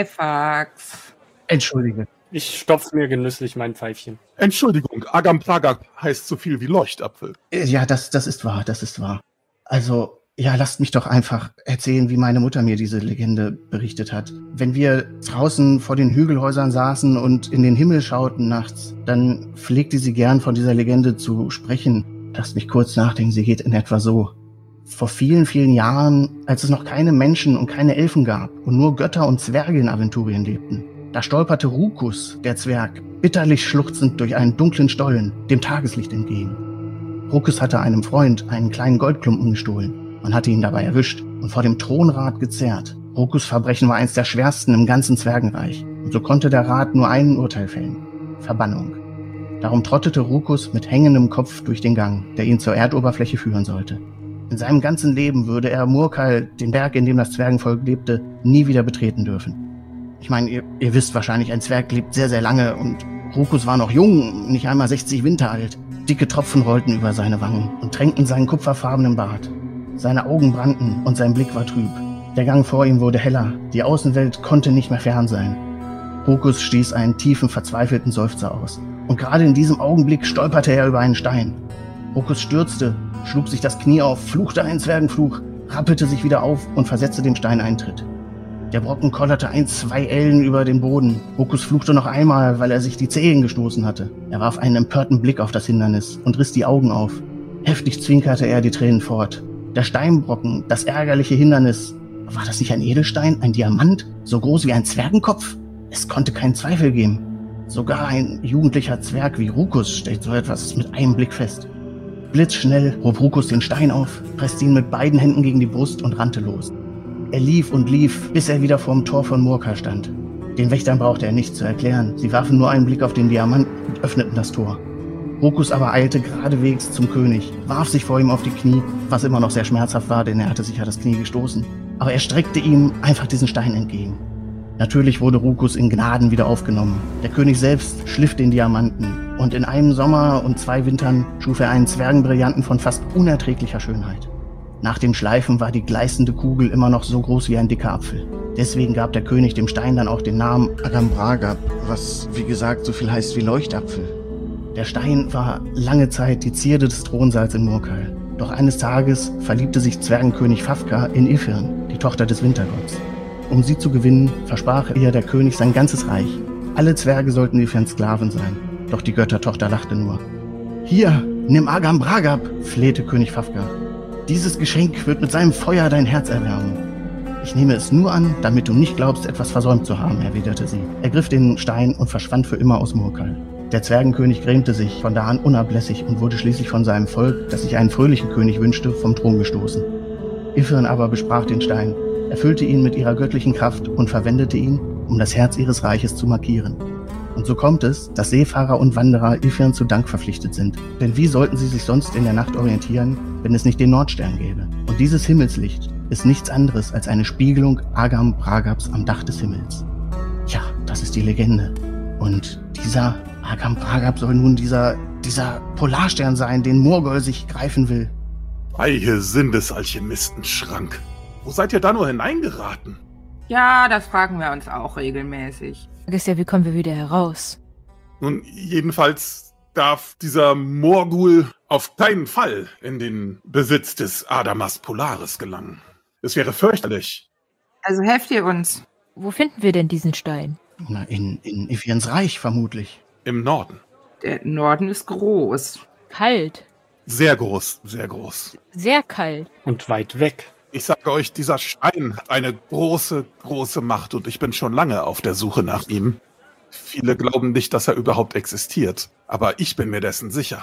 Greifax. Entschuldige. Ich stopfe mir genüsslich mein Pfeifchen. Entschuldigung, Agam Bragab heißt so viel wie Leuchtapfel. Äh, Ja, das, das ist wahr, das ist wahr. Also, ja, lasst mich doch einfach erzählen, wie meine Mutter mir diese Legende berichtet hat. Wenn wir draußen vor den Hügelhäusern saßen und in den Himmel schauten nachts, dann pflegte sie gern von dieser Legende zu sprechen. Lasst mich kurz nachdenken, sie geht in etwa so. Vor vielen, vielen Jahren, als es noch keine Menschen und keine Elfen gab und nur Götter und Zwerge in Aventurien lebten, da stolperte Rukus, der Zwerg, bitterlich schluchzend durch einen dunklen Stollen, dem Tageslicht entgegen. Rukus hatte einem Freund einen kleinen Goldklumpen gestohlen. Man hatte ihn dabei erwischt und vor dem Thronrat gezerrt. Rukus' Verbrechen war eines der schwersten im ganzen Zwergenreich. Und so konnte der Rat nur ein Urteil fällen. Verbannung. Darum trottete Rukus mit hängendem Kopf durch den Gang, der ihn zur Erdoberfläche führen sollte. In seinem ganzen Leben würde er Murkal, den Berg, in dem das Zwergenvolk lebte, nie wieder betreten dürfen. Ich meine, ihr, ihr wisst wahrscheinlich, ein Zwerg lebt sehr, sehr lange und Rukus war noch jung, nicht einmal sechzig Winter alt. Dicke Tropfen rollten über seine Wangen und tränkten seinen kupferfarbenen Bart. Seine Augen brannten und sein Blick war trüb. Der Gang vor ihm wurde heller, die Außenwelt konnte nicht mehr fern sein. Rukus stieß einen tiefen, verzweifelten Seufzer aus. Und gerade in diesem Augenblick stolperte er über einen Stein. Rukus stürzte, schlug sich das Knie auf, fluchte einen Zwergenfluch, rappelte sich wieder auf und versetzte dem Stein einen Tritt. Der Brocken kollerte ein, zwei Ellen über den Boden. Rukus fluchte noch einmal, weil er sich die Zehen gestoßen hatte. Er warf einen empörten Blick auf das Hindernis und riss die Augen auf. Heftig zwinkerte er die Tränen fort. Der Steinbrocken, das ärgerliche Hindernis. War das nicht ein Edelstein, ein Diamant, so groß wie ein Zwergenkopf? Es konnte keinen Zweifel geben. Sogar ein jugendlicher Zwerg wie Rukus stellt so etwas mit einem Blick fest. Blitzschnell hob Rukus den Stein auf, presste ihn mit beiden Händen gegen die Brust und rannte los. Er lief und lief, bis er wieder vorm Tor von Murkal stand. Den Wächtern brauchte er nichts zu erklären. Sie warfen nur einen Blick auf den Diamant und öffneten das Tor. Rukus aber eilte geradewegs zum König, warf sich vor ihm auf die Knie, was immer noch sehr schmerzhaft war, denn er hatte sich ja das Knie gestoßen. Aber er streckte ihm einfach diesen Stein entgegen. Natürlich wurde Rukus in Gnaden wieder aufgenommen. Der König selbst schliff den Diamanten und in einem Sommer und zwei Wintern schuf er einen Zwergenbrillanten von fast unerträglicher Schönheit. Nach dem Schleifen war die gleißende Kugel immer noch so groß wie ein dicker Apfel. Deswegen gab der König dem Stein dann auch den Namen Agam Bragab, was wie gesagt so viel heißt wie Leuchtapfel. Der Stein war lange Zeit die Zierde des Thronsaals in Murkal. Doch eines Tages verliebte sich Zwergenkönig Fafka in Ifirn, die Tochter des Wintergotts. Um sie zu gewinnen, versprach ihr der König sein ganzes Reich. Alle Zwerge sollten Ifirns Sklaven sein. Doch die Göttertochter lachte nur. »Hier, nimm Agam Bragab«, flehte König Fafka. »Dieses Geschenk wird mit seinem Feuer dein Herz erwärmen.« »Ich nehme es nur an, damit du nicht glaubst, etwas versäumt zu haben«, erwiderte sie, ergriff den Stein und verschwand für immer aus Murkal. Der Zwergenkönig grämte sich, von da an unablässig und wurde schließlich von seinem Volk, das sich einen fröhlichen König wünschte, vom Thron gestoßen. Ifirn aber besprach den Stein, erfüllte ihn mit ihrer göttlichen Kraft und verwendete ihn, um das Herz ihres Reiches zu markieren. Und so kommt es, dass Seefahrer und Wanderer Ifirn zu Dank verpflichtet sind. Denn wie sollten sie sich sonst in der Nacht orientieren, wenn es nicht den Nordstern gäbe? Und dieses Himmelslicht ist nichts anderes als eine Spiegelung Agam Bragabs am Dach des Himmels. Ja, das ist die Legende. Und dieser Agam Bragab soll nun dieser, dieser Polarstern sein, den Morgol sich greifen will. Weihe Sindesalchemistenschrank. Wo seid ihr da nur hineingeraten? Ja, das fragen wir uns auch regelmäßig. Frage ist ja, wie kommen wir wieder heraus? Nun, jedenfalls darf dieser Morgul auf keinen Fall in den Besitz des Adamas Polaris gelangen. Es wäre fürchterlich. Also helft ihr uns. Wo finden wir denn diesen Stein? Na, in, in Ifirns Reich vermutlich. Im Norden. Der Norden ist groß. Kalt. Sehr groß, sehr groß. Sehr kalt. Und weit weg. Ich sage euch, dieser Stein hat eine große, große Macht und ich bin schon lange auf der Suche nach ihm. Viele glauben nicht, dass er überhaupt existiert, aber ich bin mir dessen sicher.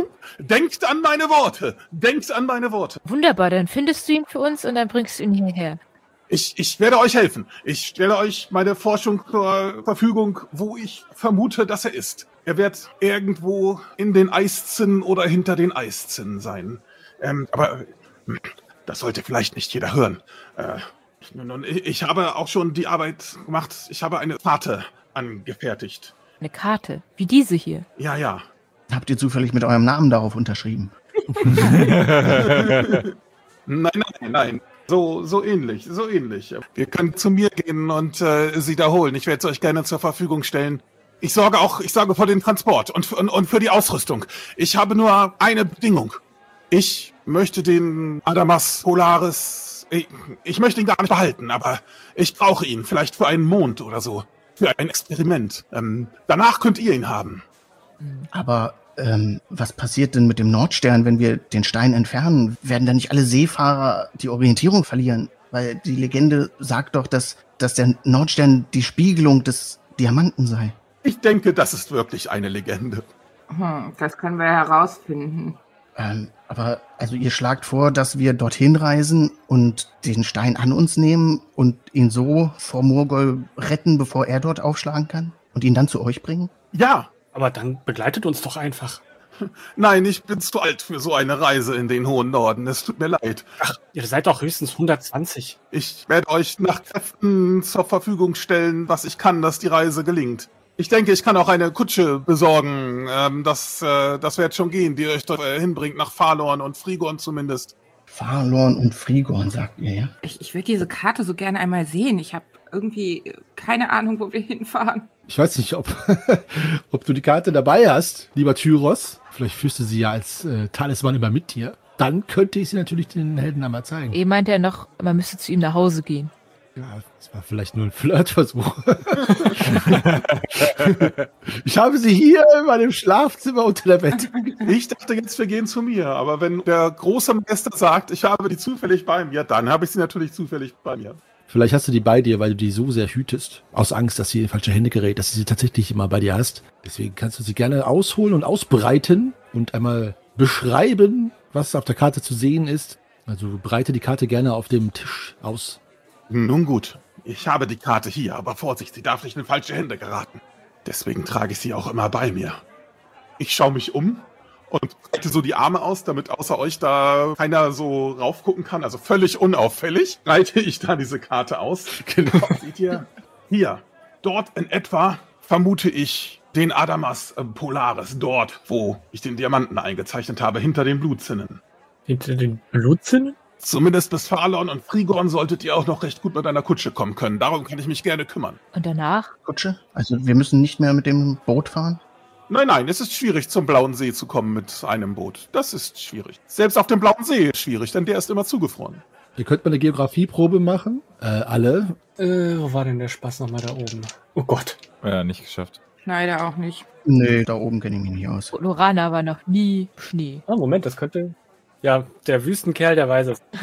Denkt an meine Worte! Denkt an meine Worte! Wunderbar, dann findest du ihn für uns und dann bringst du ihn hierher. Ich, ich werde euch helfen. Ich stelle euch meine Forschung zur Verfügung, wo ich vermute, dass er ist. Er wird irgendwo in den Eiszinnen oder hinter den Eiszinnen sein. Ähm, aber das sollte vielleicht nicht jeder hören. Äh, Nun, nun, ich ich habe auch schon die Arbeit gemacht. Ich habe eine Karte angefertigt. Eine Karte, wie diese hier. Ja, ja. Habt ihr zufällig mit eurem Namen darauf unterschrieben? Nein, nein, nein. So, so ähnlich, so ähnlich. Wir können zu mir gehen und äh, sie da holen. Ich werde es euch gerne zur Verfügung stellen. Ich sorge auch, ich sorge für den Transport und, und, und für die Ausrüstung. Ich habe nur eine Bedingung. Ich möchte den Adamas Polaris, ich, ich möchte ihn gar nicht behalten, aber ich brauche ihn, vielleicht für einen Mond oder so. Für ein Experiment. Ähm, danach könnt ihr ihn haben. Aber ähm, was passiert denn mit dem Nordstern, wenn wir den Stein entfernen? Werden dann nicht alle Seefahrer die Orientierung verlieren? Weil die Legende sagt doch, dass, dass der Nordstern die Spiegelung des Diamanten sei. Ich denke, das ist wirklich eine Legende. Hm, das können wir herausfinden. Ähm, aber also ihr schlagt vor, dass wir dorthin reisen und den Stein an uns nehmen und ihn so vor Morgol retten, bevor er dort aufschlagen kann? Und ihn dann zu euch bringen? Ja. Aber dann begleitet uns doch einfach. Nein, ich bin zu alt für so eine Reise in den hohen Norden. Es tut mir leid. Ach, ihr seid doch höchstens hundertzwanzig. Ich werde euch nach Kräften zur Verfügung stellen, was ich kann, dass die Reise gelingt. Ich denke, ich kann auch eine Kutsche besorgen. Ähm, das, äh, das wird schon gehen, die euch dort äh, hinbringt, nach Falorn und Frigorn zumindest. Falorn und Frigorn, sagt ihr, ja? Ich, ich würde diese Karte so gerne einmal sehen. Ich habe irgendwie keine Ahnung, wo wir hinfahren. Ich weiß nicht, ob, ob du die Karte dabei hast, lieber Tyros. Vielleicht führst du sie ja als äh, Talisman immer mit dir. Dann könnte ich sie natürlich den Helden einmal zeigen. Eben meinte er noch, man müsste zu ihm nach Hause gehen. Ja, das war vielleicht nur ein Flirtversuch. Ich habe sie hier in meinem Schlafzimmer unter der Bett. Ich dachte jetzt, wir gehen zu mir. Aber wenn der große Meister sagt, ich habe die zufällig bei mir, dann habe ich sie natürlich zufällig bei mir. Vielleicht hast du die bei dir, weil du die so sehr hütest. Aus Angst, dass sie in falsche Hände gerät, dass du sie tatsächlich immer bei dir hast. Deswegen kannst du sie gerne ausholen und ausbreiten und einmal beschreiben, was auf der Karte zu sehen ist. Also breite die Karte gerne auf dem Tisch aus. Nun gut, ich habe die Karte hier, aber Vorsicht, sie darf nicht in falsche Hände geraten. Deswegen trage ich sie auch immer bei mir. Ich schaue mich um und breite so die Arme aus, damit außer euch da keiner so raufgucken kann. Also völlig unauffällig breite ich da diese Karte aus. Genau, seht ihr? Hier, dort in etwa vermute ich den Adamas äh, Polaris. Dort, wo ich den Diamanten eingezeichnet habe, hinter den Blutzinnen. Hinter den Blutzinnen? Zumindest bis Falorn und Frigorn solltet ihr auch noch recht gut mit einer Kutsche kommen können. Darum kann ich mich gerne kümmern. Und danach? Kutsche? Also wir müssen nicht mehr mit dem Boot fahren? Nein, nein, es ist schwierig, zum Blauen See zu kommen mit einem Boot. Das ist schwierig. Selbst auf dem Blauen See ist schwierig, denn der ist immer zugefroren. Ihr könnt mal eine Geografieprobe machen. Äh, alle. Äh, wo war denn der Spaß nochmal da oben? Oh Gott. Ja, nicht geschafft. Leider auch nicht. Nee, da oben kenne ich mich nicht aus. Lorana war noch nie Schnee. Ah, Moment, das könnte... Ja, der Wüstenkerl, der weiß es.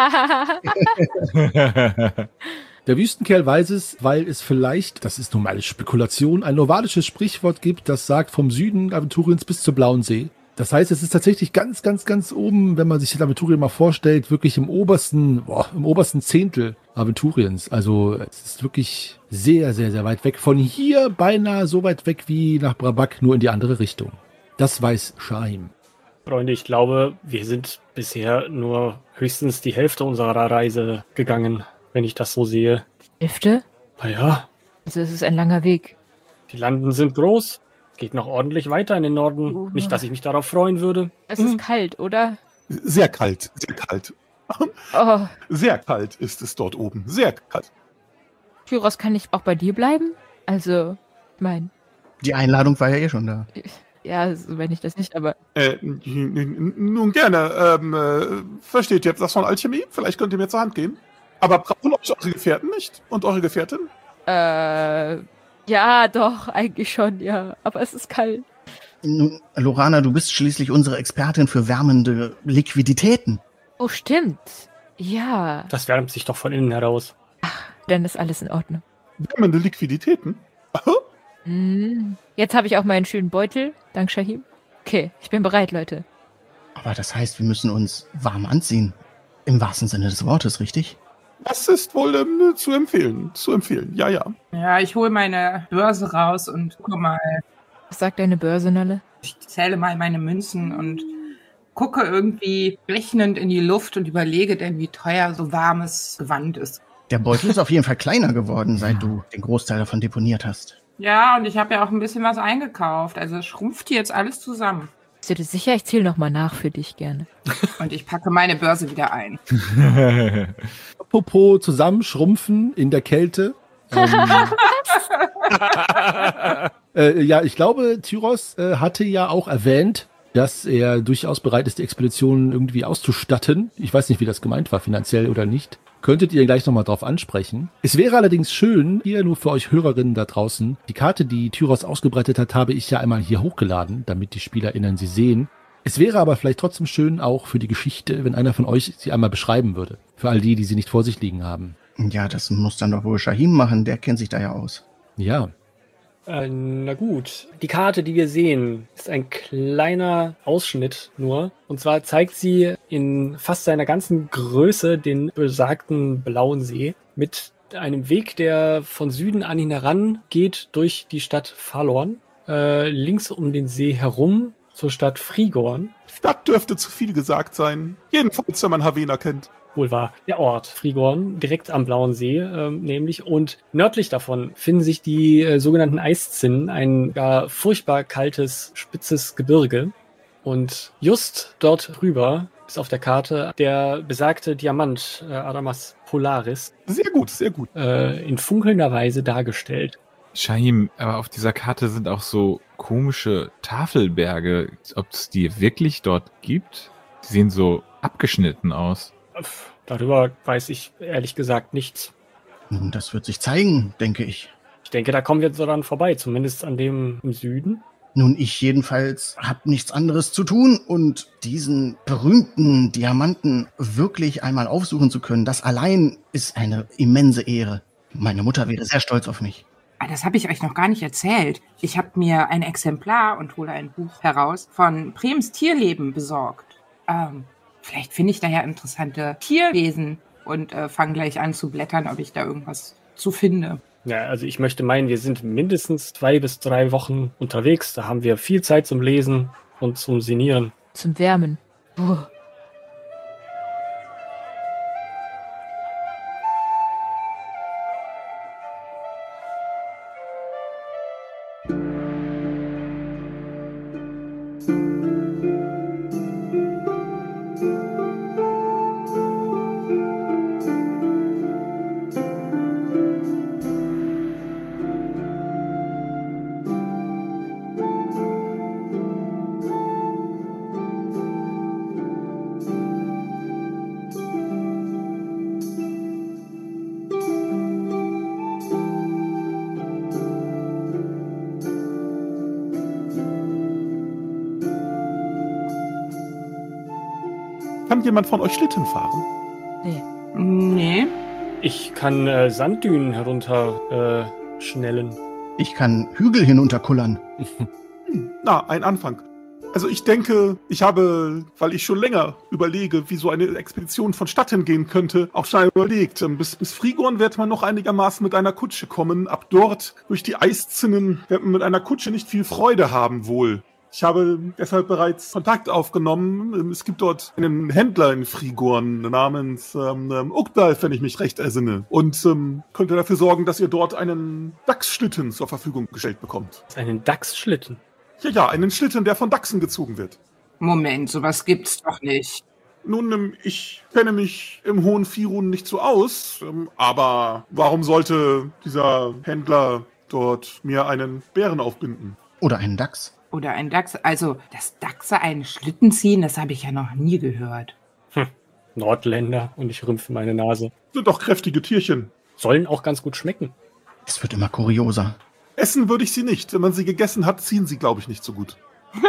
Der Wüstenkerl weiß es, weil es vielleicht, das ist nun mal eine Spekulation, ein novalisches Sprichwort gibt, das sagt vom Süden Aventuriens bis zur Blauen See. Das heißt, es ist tatsächlich ganz, ganz, ganz oben, wenn man sich das Aventurien mal vorstellt, wirklich im obersten, boah, im obersten Zehntel Aventuriens. Also es ist wirklich sehr, sehr, sehr weit weg. Von hier beinahe so weit weg wie nach Brabak, nur in die andere Richtung. Das weiß Shahim. Freunde, ich glaube, wir sind bisher nur höchstens die Hälfte unserer Reise gegangen, wenn ich das so sehe. Hälfte? Naja, Also es ist ein langer Weg. die Landen sind groß. Geht noch ordentlich weiter in den Norden. Uh. Nicht, dass ich mich darauf freuen würde. Es ist kalt, oder? Sehr kalt, sehr kalt. Oh, Sehr kalt ist es dort oben. Sehr kalt. Tyros, kann ich auch bei dir bleiben? Also, mein, Die Einladung war ja eh schon da. ja, so wenn ich das nicht, aber Äh, n- n- nun gerne. Ähm, äh, versteht ihr etwas von Alchemie? Vielleicht könnt ihr mir zur Hand gehen. Aber brauchen euch eure Gefährten nicht? Und eure Gefährtin? äh, ja, doch, eigentlich schon, ja. Aber es ist kalt. Nun, Lorana, du bist schließlich unsere Expertin für wärmende Liquiditäten. Oh, stimmt. Ja, Das wärmt sich doch von innen heraus. dann ist alles in Ordnung. Wärmende Liquiditäten? Hm. Jetzt habe ich auch meinen schönen Beutel. Dank Shahim. Okay, ich bin bereit, Leute. Aber das heißt, wir müssen uns warm anziehen. Im wahrsten Sinne des Wortes, richtig? Das ist wohl ähm, zu empfehlen. Zu empfehlen, ja, ja. Ja, ich hole meine Börse raus und gucke mal. Was sagt deine Börse, Nalle? Ich zähle mal meine Münzen und gucke irgendwie rechnend in die Luft und überlege denn, wie teuer so warmes Gewand ist. Der Beutel ist auf jeden Fall kleiner geworden, seit du den Großteil davon deponiert hast. Ja, und ich habe ja auch ein bisschen was eingekauft. Also es schrumpft hier jetzt alles zusammen. Bist du dir sicher? Ich zähle nochmal nach für dich gerne. Und ich packe meine Börse wieder ein. Apropos zusammenschrumpfen in der Kälte. Ähm, äh, ja, ich glaube, Tyros äh, hatte ja auch erwähnt, dass er durchaus bereit ist, die Expedition irgendwie auszustatten. Ich weiß nicht, wie das gemeint war, finanziell oder nicht. Könntet ihr gleich nochmal drauf ansprechen. Es wäre allerdings schön, hier nur für euch Hörerinnen da draußen, die Karte, die Tyros ausgebreitet hat, habe ich ja einmal hier hochgeladen, damit die SpielerInnen sie sehen. Es wäre aber vielleicht trotzdem schön, auch für die Geschichte, wenn einer von euch sie einmal beschreiben würde. Für all die, die sie nicht vor sich liegen haben. Ja, das muss dann doch wohl Shahim machen, der kennt sich da ja aus. Ja. Äh, na gut. Die Karte, die wir sehen, ist ein kleiner Ausschnitt nur. Und zwar zeigt sie in fast seiner ganzen Größe den besagten Blauen See mit einem Weg, der von Süden an ihn heran geht durch die Stadt Falorn. Äh, links um den See herum zur Stadt Frigorn. Das dürfte zu viel gesagt sein. Jedenfalls, wenn man Havena kennt. Wohl wahr. Der Ort Frigorn, direkt am Blauen See ähm, nämlich. Und nördlich davon finden sich die äh, sogenannten Eiszinnen, ein gar furchtbar kaltes, spitzes Gebirge. Und just dort rüber ist auf der Karte der besagte Diamant, äh, Adamas Polaris. Sehr gut, sehr gut. Äh, in funkelnder Weise dargestellt. Shahim, aber auf dieser Karte sind auch so komische Tafelberge. Ob es die wirklich dort gibt? Die sehen so abgeschnitten aus. Darüber weiß ich ehrlich gesagt nichts. Nun, das wird sich zeigen, denke ich. Ich denke, da kommen wir so dann vorbei, zumindest an dem im Süden. Nun, ich jedenfalls habe nichts anderes zu tun und diesen berühmten Diamanten wirklich einmal aufsuchen zu können, das allein ist eine immense Ehre. Meine Mutter wäre sehr stolz auf mich. Ah, das habe ich euch noch gar nicht erzählt. Ich habe mir ein Exemplar und hole ein Buch heraus von Brems Tierleben besorgt. Ähm, vielleicht finde ich da ja interessante Tierwesen und äh, fange gleich an zu blättern, ob ich da irgendwas zu finde. Ja, also ich möchte meinen, wir sind mindestens zwei bis drei Wochen unterwegs. Da haben wir viel Zeit zum Lesen und zum Sinnieren. Zum Wärmen. Puh. Kann jemand von euch Schlitten fahren? Nee. Nee. Ich kann äh, Sanddünen herunter äh, schnellen. Ich kann Hügel hinunterkullern. Hm, na, ein Anfang. Also ich denke, ich habe, weil ich schon länger überlege, wie so eine Expedition vonstatten gehen könnte, auch schon überlegt. Bis, bis Frigorn wird man noch einigermaßen mit einer Kutsche kommen. Ab dort, durch die Eiszinnen, wird man mit einer Kutsche nicht viel Freude haben wohl. Ich habe deshalb bereits Kontakt aufgenommen. Es gibt dort einen Händler in Frigorn namens ähm, Uckdalf, wenn ich mich recht ersinne. Und ähm, könnte dafür sorgen, dass ihr dort einen Dachsschlitten zur Verfügung gestellt bekommt. Einen Dachsschlitten? Ja, ja, einen Schlitten, der von Dachsen gezogen wird. Moment, sowas gibt's doch nicht. Nun, ähm, ich kenne mich im Hohen Firun nicht so aus, ähm, aber warum sollte dieser Händler dort mir einen Bären aufbinden? Oder einen Dachs. Oder ein Dachs. Also, dass Dachse einen Schlitten ziehen, das habe ich ja noch nie gehört. Hm. Nordländer und ich rümpfe meine Nase. Sind doch kräftige Tierchen. Sollen auch ganz gut schmecken. Es wird immer kurioser. Essen würde ich sie nicht. Wenn man sie gegessen hat, ziehen sie, glaube ich, nicht so gut.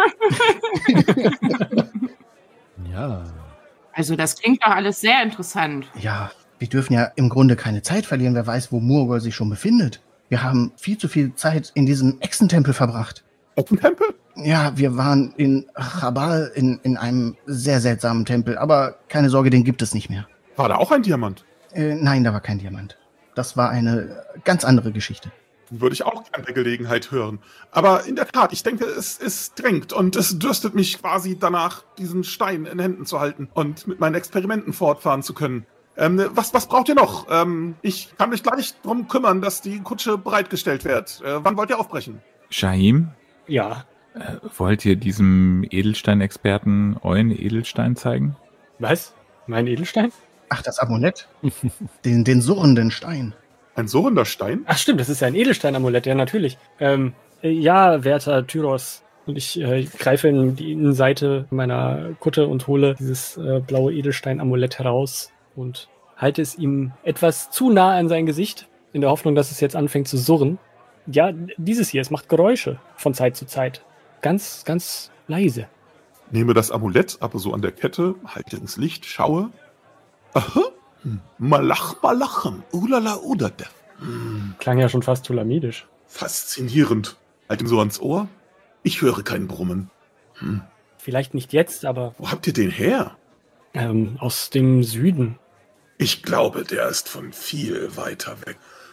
Ja. Also, das klingt doch alles sehr interessant. Ja, wir dürfen ja im Grunde keine Zeit verlieren. Wer weiß, wo Murgol sich schon befindet. Wir haben viel zu viel Zeit in diesem Echsentempel verbracht. Echsentempel? Ja, wir waren in Chabal in, in einem sehr seltsamen Tempel. Aber keine Sorge, den gibt es nicht mehr. War da auch ein Diamant? Äh, nein, da war kein Diamant. Das war eine ganz andere Geschichte. Würde ich auch gerne bei Gelegenheit hören. Aber in der Tat, ich denke, es, es drängt und es dürstet mich quasi danach, diesen Stein in Händen zu halten und mit meinen Experimenten fortfahren zu können. Ähm, was, was braucht ihr noch? Ähm, ich kann mich gleich drum kümmern, dass die Kutsche bereitgestellt wird. Äh, wann wollt ihr aufbrechen? Shahim, Ja. äh, wollt ihr diesem Edelsteinexperten euren Edelstein zeigen? Was? Mein Edelstein? Ach, das Amulett? den, den surrenden Stein. Ein surrender Stein? Ach stimmt, das ist ja ein Edelstein-Amulett, ja natürlich. Ähm, äh, ja, werter Tyros. Und ich äh, greife in die Innenseite meiner Kutte und hole dieses äh, blaue Edelstein-Amulett heraus und halte es ihm etwas zu nah an sein Gesicht, in der Hoffnung, dass es jetzt anfängt zu surren. Ja, dieses hier, es macht Geräusche von Zeit zu Zeit. Ganz, ganz leise. Nehme das Amulett, aber so an der Kette, halte ins Licht, schaue. Aha. Hm. Malach, malachem. Ulala, udade. Hm. Klang ja schon fast tulamidisch. Faszinierend. Halt ihm so ans Ohr. Ich höre kein Brummen. Hm. Vielleicht nicht jetzt, aber Wo habt ihr den her? ähm, aus dem Süden. Ich glaube, der ist von viel weiter weg.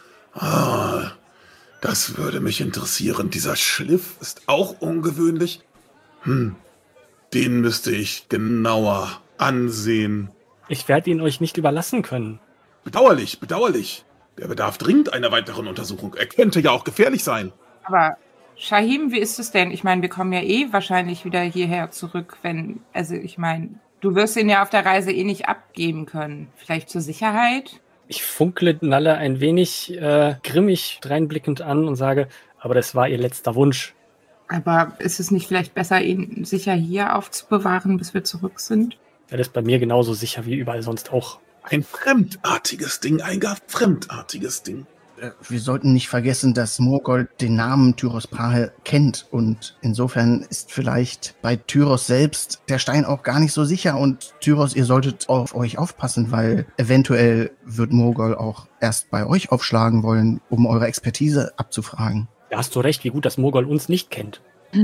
Ah, das würde mich interessieren. Dieser Schliff ist auch ungewöhnlich. Hm. Den müsste ich genauer ansehen. Ich werde ihn euch nicht überlassen können. Bedauerlich, bedauerlich. Der bedarf dringend einer weiteren Untersuchung. Er könnte ja auch gefährlich sein. Aber Shahim, wie ist es denn? Ich meine, wir kommen ja eh wahrscheinlich wieder hierher zurück, wenn, also ich meine, du wirst ihn ja auf der Reise eh nicht abgeben können. Vielleicht zur Sicherheit? Ich funkle Nalle ein wenig äh, grimmig dreinblickend an und sage, aber das war ihr letzter Wunsch. Aber ist es nicht vielleicht besser, ihn sicher hier aufzubewahren, bis wir zurück sind? Er ist bei mir genauso sicher wie überall sonst auch. Ein fremdartiges Ding, ein gar fremdartiges Ding. Äh, Wir sollten nicht vergessen, dass Morgold den Namen Tyros Brahe kennt und insofern ist vielleicht bei Tyros selbst der Stein auch gar nicht so sicher und Tyros, ihr solltet auf euch aufpassen, weil eventuell wird Morgold auch erst bei euch aufschlagen wollen, um eure Expertise abzufragen. Da hast du recht, wie gut, dass Morgol uns nicht kennt.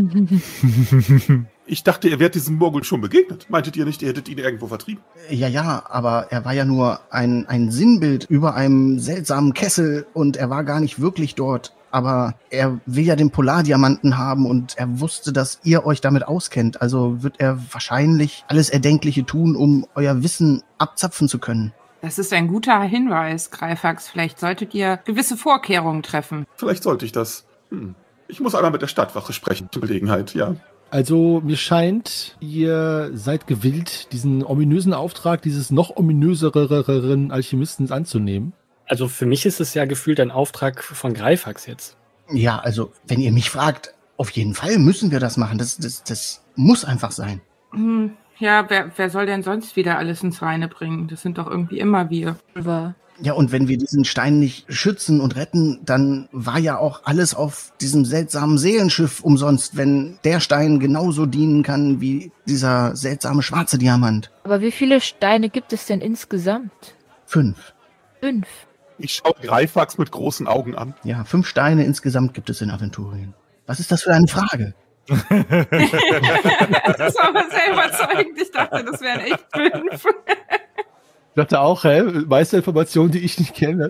Ich dachte, ihr wärt diesem Morgul schon begegnet. Meintet ihr nicht, ihr hättet ihn irgendwo vertrieben? Ja, ja, aber er war ja nur ein, ein Sinnbild über einem seltsamen Kessel und er war gar nicht wirklich dort. Aber er will ja den Polardiamanten haben und er wusste, dass ihr euch damit auskennt. Also wird er wahrscheinlich alles Erdenkliche tun, um euer Wissen abzapfen zu können. Das ist ein guter Hinweis, Greifax. Vielleicht solltet ihr gewisse Vorkehrungen treffen. Vielleicht sollte ich das. Hm. Ich muss einmal mit der Stadtwache sprechen, zur Gelegenheit, ja. Also mir scheint, ihr seid gewillt, diesen ominösen Auftrag dieses noch ominöseren Alchemisten anzunehmen. Also für mich ist es ja gefühlt ein Auftrag von Greifax jetzt. Ja, also wenn ihr mich fragt, auf jeden Fall müssen wir das machen. Das, das, das muss einfach sein. Hm, ja, wer, wer soll denn sonst wieder alles ins Reine bringen? Das sind doch irgendwie immer wir. War. Ja, und wenn wir diesen Stein nicht schützen und retten, dann war ja auch alles auf diesem seltsamen Seelenschiff umsonst, wenn der Stein genauso dienen kann wie dieser seltsame schwarze Diamant. Aber wie viele Steine gibt es denn insgesamt? Fünf. Fünf. Ich schaue Greifax mit großen Augen an. Ja, fünf Steine insgesamt gibt es in Aventurien. Was ist das für eine Frage? Das ist aber sehr überzeugend. Ich dachte, das wären echt fünf. Ich dachte auch, hä? Meisterinformationen, die ich nicht kenne.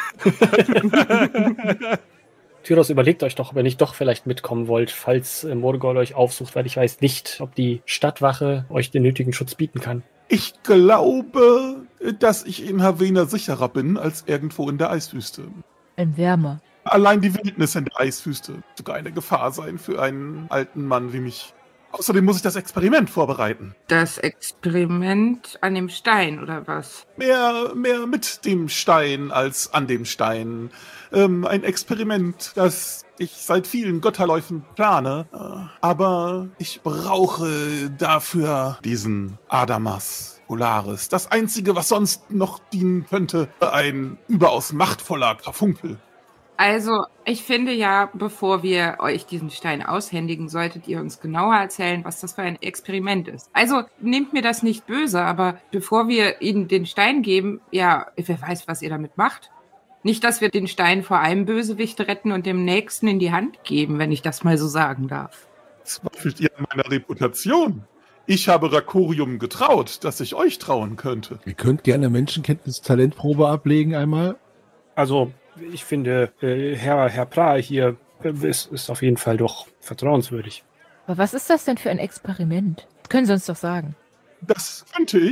Tyros, überlegt euch doch, ob ihr nicht doch vielleicht mitkommen wollt, falls äh, Morgol euch aufsucht, weil ich weiß nicht, ob die Stadtwache euch den nötigen Schutz bieten kann. Ich glaube, dass ich in Havena sicherer bin als irgendwo in der Eiswüste. Ein Wärmer. Allein die Wildnis in der Eiswüste sogar eine Gefahr sein für einen alten Mann wie mich. Außerdem muss ich das Experiment vorbereiten. Das Experiment an dem Stein, oder was? Mehr, mehr mit dem Stein als an dem Stein. Ähm, ein Experiment, das ich seit vielen Götterläufen plane. Aber ich brauche dafür diesen Adamas Polaris. Das Einzige, was sonst noch dienen könnte, ein überaus machtvoller Karfunkel. Also, ich finde ja, bevor wir euch diesen Stein aushändigen, solltet ihr uns genauer erzählen, was das für ein Experiment ist. Also, nehmt mir das nicht böse, aber bevor wir ihnen den Stein geben, ja, wer weiß, was ihr damit macht. Nicht, dass wir den Stein vor einem Bösewicht retten und dem Nächsten in die Hand geben, wenn ich das mal so sagen darf. Zweifelt ihr an meiner Reputation? Ich habe Rakorium getraut, dass ich euch trauen könnte. Ihr könnt gerne Menschenkenntnis-Talentprobe ablegen einmal. Also, ich finde, äh, Herr, Herr Pra hier äh, ist, ist auf jeden Fall doch vertrauenswürdig. Aber was ist das denn für ein Experiment? Das können Sie uns doch sagen. Das könnte ich,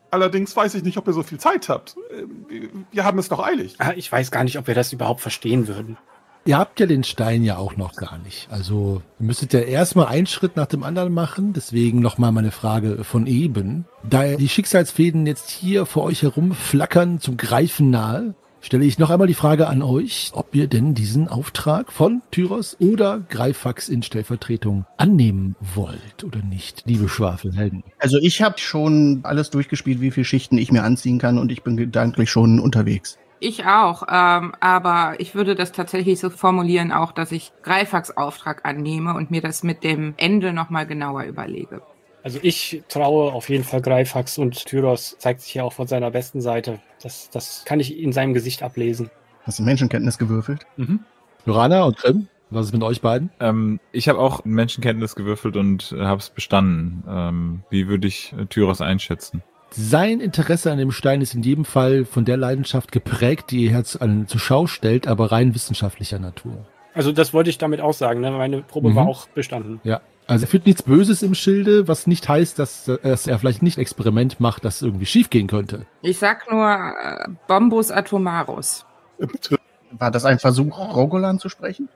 Allerdings weiß ich nicht, ob ihr so viel Zeit habt. Wir haben es doch eilig. Ah, ich weiß gar nicht, ob wir das überhaupt verstehen würden. Ihr habt ja den Stein ja auch noch gar nicht. Also ihr müsstet ja erstmal einen Schritt nach dem anderen machen. Deswegen nochmal meine Frage von eben. Da die Schicksalsfäden jetzt hier vor euch herum flackern, zum Greifen nahe, stelle ich noch einmal die Frage an euch, ob ihr denn diesen Auftrag von Tyros oder Greifax in Stellvertretung annehmen wollt oder nicht, liebe Schwafelhelden. Also ich habe schon alles durchgespielt, wie viele Schichten ich mir anziehen kann und ich bin gedanklich schon unterwegs. Ich auch, ähm, aber ich würde das tatsächlich so formulieren auch, dass ich Greifax Auftrag annehme und mir das mit dem Ende nochmal genauer überlege. Also ich traue auf jeden Fall Greifax und Tyros zeigt sich ja auch von seiner besten Seite. Das, das kann ich in seinem Gesicht ablesen. Hast du Menschenkenntnis gewürfelt? Mhm. Lorana und Grimm, was ist mit euch beiden? Ähm, ich habe auch Menschenkenntnis gewürfelt und äh, habe es bestanden. Ähm, wie würde ich äh, Tyros einschätzen? Sein Interesse an dem Stein ist in jedem Fall von der Leidenschaft geprägt, die er an, zur Schau stellt, aber rein wissenschaftlicher Natur. Also das wollte ich damit auch sagen, ne? Meine Probe Mhm. war auch bestanden. Ja, also er führt nichts Böses im Schilde, was nicht heißt, dass, dass er vielleicht nicht ein Experiment macht, das irgendwie schiefgehen könnte. Ich sag nur äh, Bombus Atomarus. Bitte. War das ein Versuch, Rogolan zu sprechen?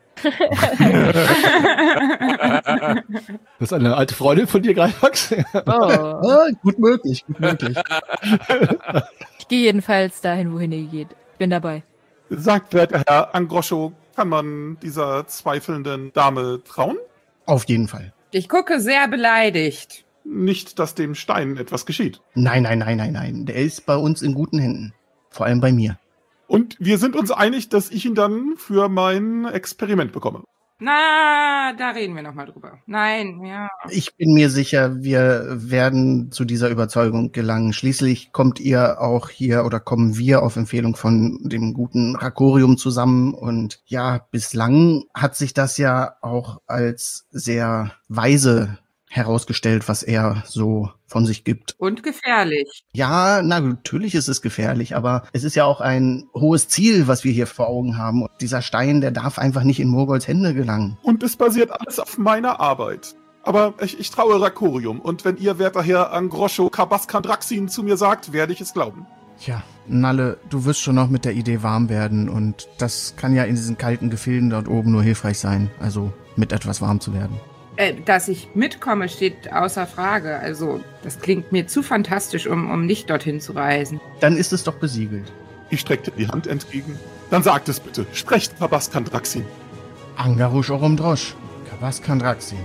Das ist eine alte Freundin von dir, Greifax? Oh. Ah, gut möglich, gut möglich. Ich gehe jedenfalls dahin, wohin ihr geht. Bin dabei. Sagt werter Herr Angroscho, kann man dieser zweifelnden Dame trauen? Auf jeden Fall. Ich gucke sehr beleidigt. Nicht, dass dem Stein etwas geschieht. Nein, nein, nein, nein, nein. Der ist bei uns in guten Händen. Vor allem bei mir. Und wir sind uns einig, dass ich ihn dann für mein Experiment bekomme. Na, da reden wir nochmal drüber. Nein, ja. Ich bin mir sicher, wir werden zu dieser Überzeugung gelangen. Schließlich kommt ihr auch hier oder kommen wir auf Empfehlung von dem guten Rakorium zusammen. Und ja, bislang hat sich das ja auch als sehr weise herausgestellt, was er so von sich gibt. Und gefährlich. Ja, na, natürlich ist es gefährlich, aber es ist ja auch ein hohes Ziel, was wir hier vor Augen haben. Und dieser Stein, der darf einfach nicht in Morgolds Hände gelangen. Und es basiert alles auf meiner Arbeit. Aber ich, ich traue Rakorium. Und wenn ihr, werter Herr Angroscho Kabaskandraxin, zu mir sagt, werde ich es glauben. Tja, Nalle, du wirst schon noch mit der Idee warm werden. Und das kann ja in diesen kalten Gefilden dort oben nur hilfreich sein. Also mit etwas warm zu werden. Äh, dass ich mitkomme, steht außer Frage. Also, das klingt mir zu fantastisch, um, um nicht dorthin zu reisen. Dann ist es doch besiegelt. Ich streckte die Hand entgegen. Dann sagt es bitte. Sprecht Kabaskandraxin. Angarush Orumdrosch, Kabaskandraxin.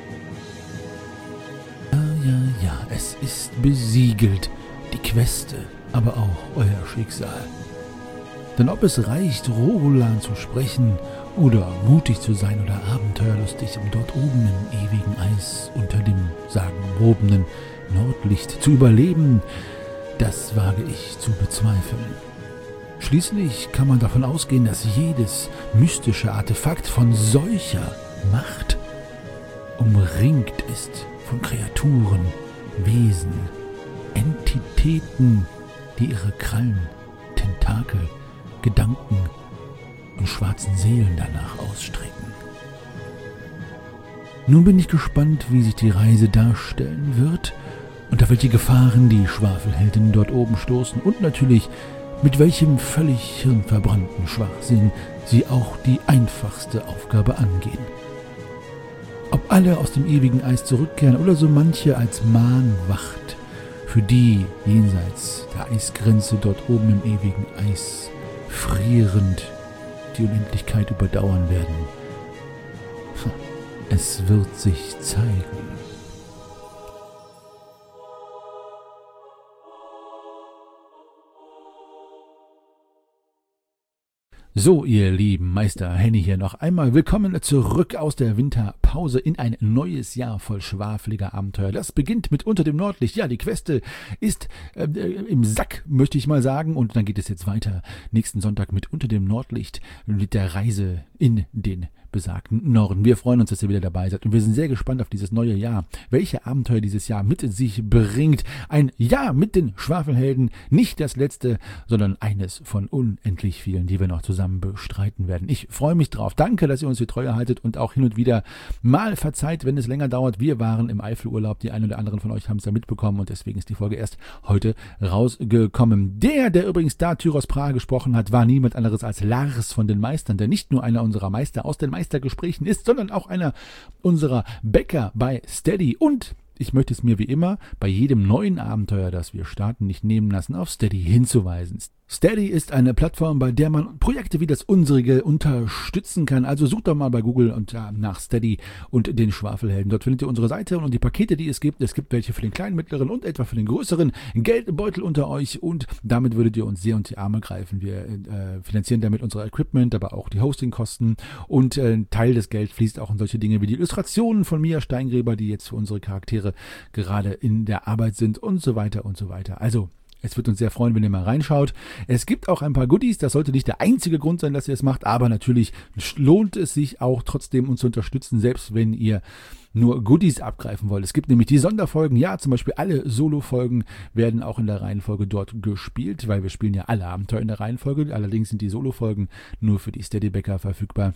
Ja, ja, ja, es ist besiegelt. Die Queste, aber auch euer Schicksal. Denn ob es reicht, Rogolan zu sprechen oder mutig zu sein oder abenteuerlustig, um dort oben im ewigen Eis unter dem sagenumwobenen Nordlicht zu überleben, das wage ich zu bezweifeln. Schließlich kann man davon ausgehen, dass jedes mystische Artefakt von solcher Macht umringt ist von Kreaturen, Wesen, Entitäten, die ihre Krallen, Tentakel, Gedanken und schwarzen Seelen danach ausstrecken. Nun bin ich gespannt, wie sich die Reise darstellen wird und auf welche Gefahren die Schwafelheldinnen dort oben stoßen und natürlich mit welchem völlig hirnverbrannten Schwachsinn sie auch die einfachste Aufgabe angehen. Ob alle aus dem ewigen Eis zurückkehren oder so manche als Mahnwacht für die jenseits der Eisgrenze dort oben im ewigen Eis frierend die Unendlichkeit überdauern werden. Es wird sich zeigen. So, ihr lieben Meister Henny hier noch einmal. Willkommen zurück aus der Winterpause in ein neues Jahr voll schwafeliger Abenteuer. Das beginnt mit Unter dem Nordlicht. Ja, die Queste ist äh, im Sack, möchte ich mal sagen. Und dann geht es jetzt weiter nächsten Sonntag mit Unter dem Nordlicht, mit der Reise in den besagten Norden. Wir freuen uns, dass ihr wieder dabei seid und wir sind sehr gespannt auf dieses neue Jahr. Welche Abenteuer dieses Jahr mit sich bringt. Ein Jahr mit den Schwafelhelden. Nicht das letzte, sondern eines von unendlich vielen, die wir noch zusammen bestreiten werden. Ich freue mich drauf. Danke, dass ihr uns die Treue haltet und auch hin und wieder mal verzeiht, wenn es länger dauert. Wir waren im Eifelurlaub. Die einen oder anderen von euch haben es ja mitbekommen und deswegen ist die Folge erst heute rausgekommen. Der, der übrigens da Tyros Prahe gesprochen hat, war niemand anderes als Lars von den Meistern, der nicht nur einer unserer Meister aus den Meistergesprächen ist, sondern auch einer unserer Bäcker bei Steady. Und ich möchte es mir wie immer bei jedem neuen Abenteuer, das wir starten, nicht nehmen lassen, auf Steady hinzuweisen. Steady ist eine Plattform, bei der man Projekte wie das unsrige unterstützen kann. Also sucht doch mal bei Google und ja, nach Steady und den Schwafelhelden. Dort findet ihr unsere Seite und die Pakete, die es gibt. Es gibt welche für den kleinen, mittleren und etwa für den größeren Geldbeutel unter euch. Und damit würdet ihr uns sehr unter die Arme greifen. Wir äh, finanzieren damit unser Equipment, aber auch die Hostingkosten. Und äh, ein Teil des Geldes fließt auch in solche Dinge wie die Illustrationen von Mia Steingräber, die jetzt für unsere Charaktere gerade in der Arbeit sind und so weiter und so weiter. Also, es wird uns sehr freuen, wenn ihr mal reinschaut. Es gibt auch ein paar Goodies, das sollte nicht der einzige Grund sein, dass ihr es macht, aber natürlich lohnt es sich auch trotzdem, uns zu unterstützen, selbst wenn ihr nur Goodies abgreifen wollt. Es gibt nämlich die Sonderfolgen, ja, zum Beispiel alle Solo-Folgen werden auch in der Reihenfolge dort gespielt, weil wir spielen ja alle Abenteuer in der Reihenfolge, allerdings sind die Solo-Folgen nur für die Steady-Bäcker verfügbar.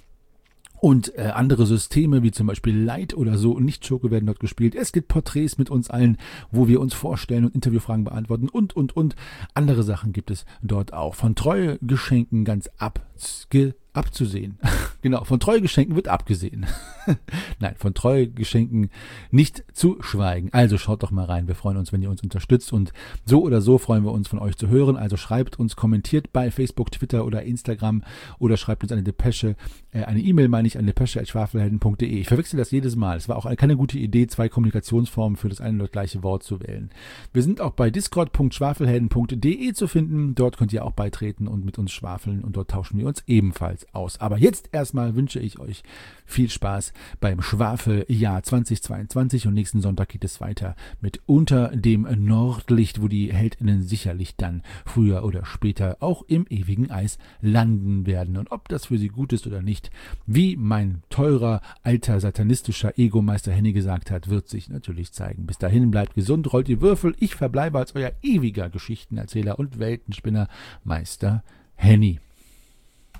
Und äh, andere Systeme, wie zum Beispiel Light oder so, und Nicht-Schurke werden dort gespielt. Es gibt Porträts mit uns allen, wo wir uns vorstellen und Interviewfragen beantworten und, und, und. Andere Sachen gibt es dort auch. Von Treuegeschenken ganz abge abzusehen. Genau, von Treuegeschenken wird abgesehen. Nein, von Treuegeschenken nicht zu schweigen. Also schaut doch mal rein. Wir freuen uns, wenn ihr uns unterstützt und so oder so freuen wir uns, von euch zu hören. Also schreibt uns, kommentiert bei Facebook, Twitter oder Instagram oder schreibt uns eine Depesche, äh, eine E-Mail meine ich, an depesche at schwafelhelden punkt de. Ich verwechsel das jedes Mal. Es war auch keine gute Idee, zwei Kommunikationsformen für das eine oder das gleiche Wort zu wählen. Wir sind auch bei discord punkt schwafelhelden punkt de zu finden. Dort könnt ihr auch beitreten und mit uns schwafeln und dort tauschen wir uns ebenfalls aus. Aber jetzt erstmal wünsche ich euch viel Spaß beim Schwafeljahr zweitausendzweiundzwanzig und nächsten Sonntag geht es weiter mit Unter dem Nordlicht, wo die HeldInnen sicherlich dann früher oder später auch im ewigen Eis landen werden. Und ob das für sie gut ist oder nicht, wie mein teurer, alter, satanistischer Ego-Meister Henny gesagt hat, wird sich natürlich zeigen. Bis dahin bleibt gesund, rollt die Würfel. Ich verbleibe als euer ewiger Geschichtenerzähler und Weltenspinner Meister Henny.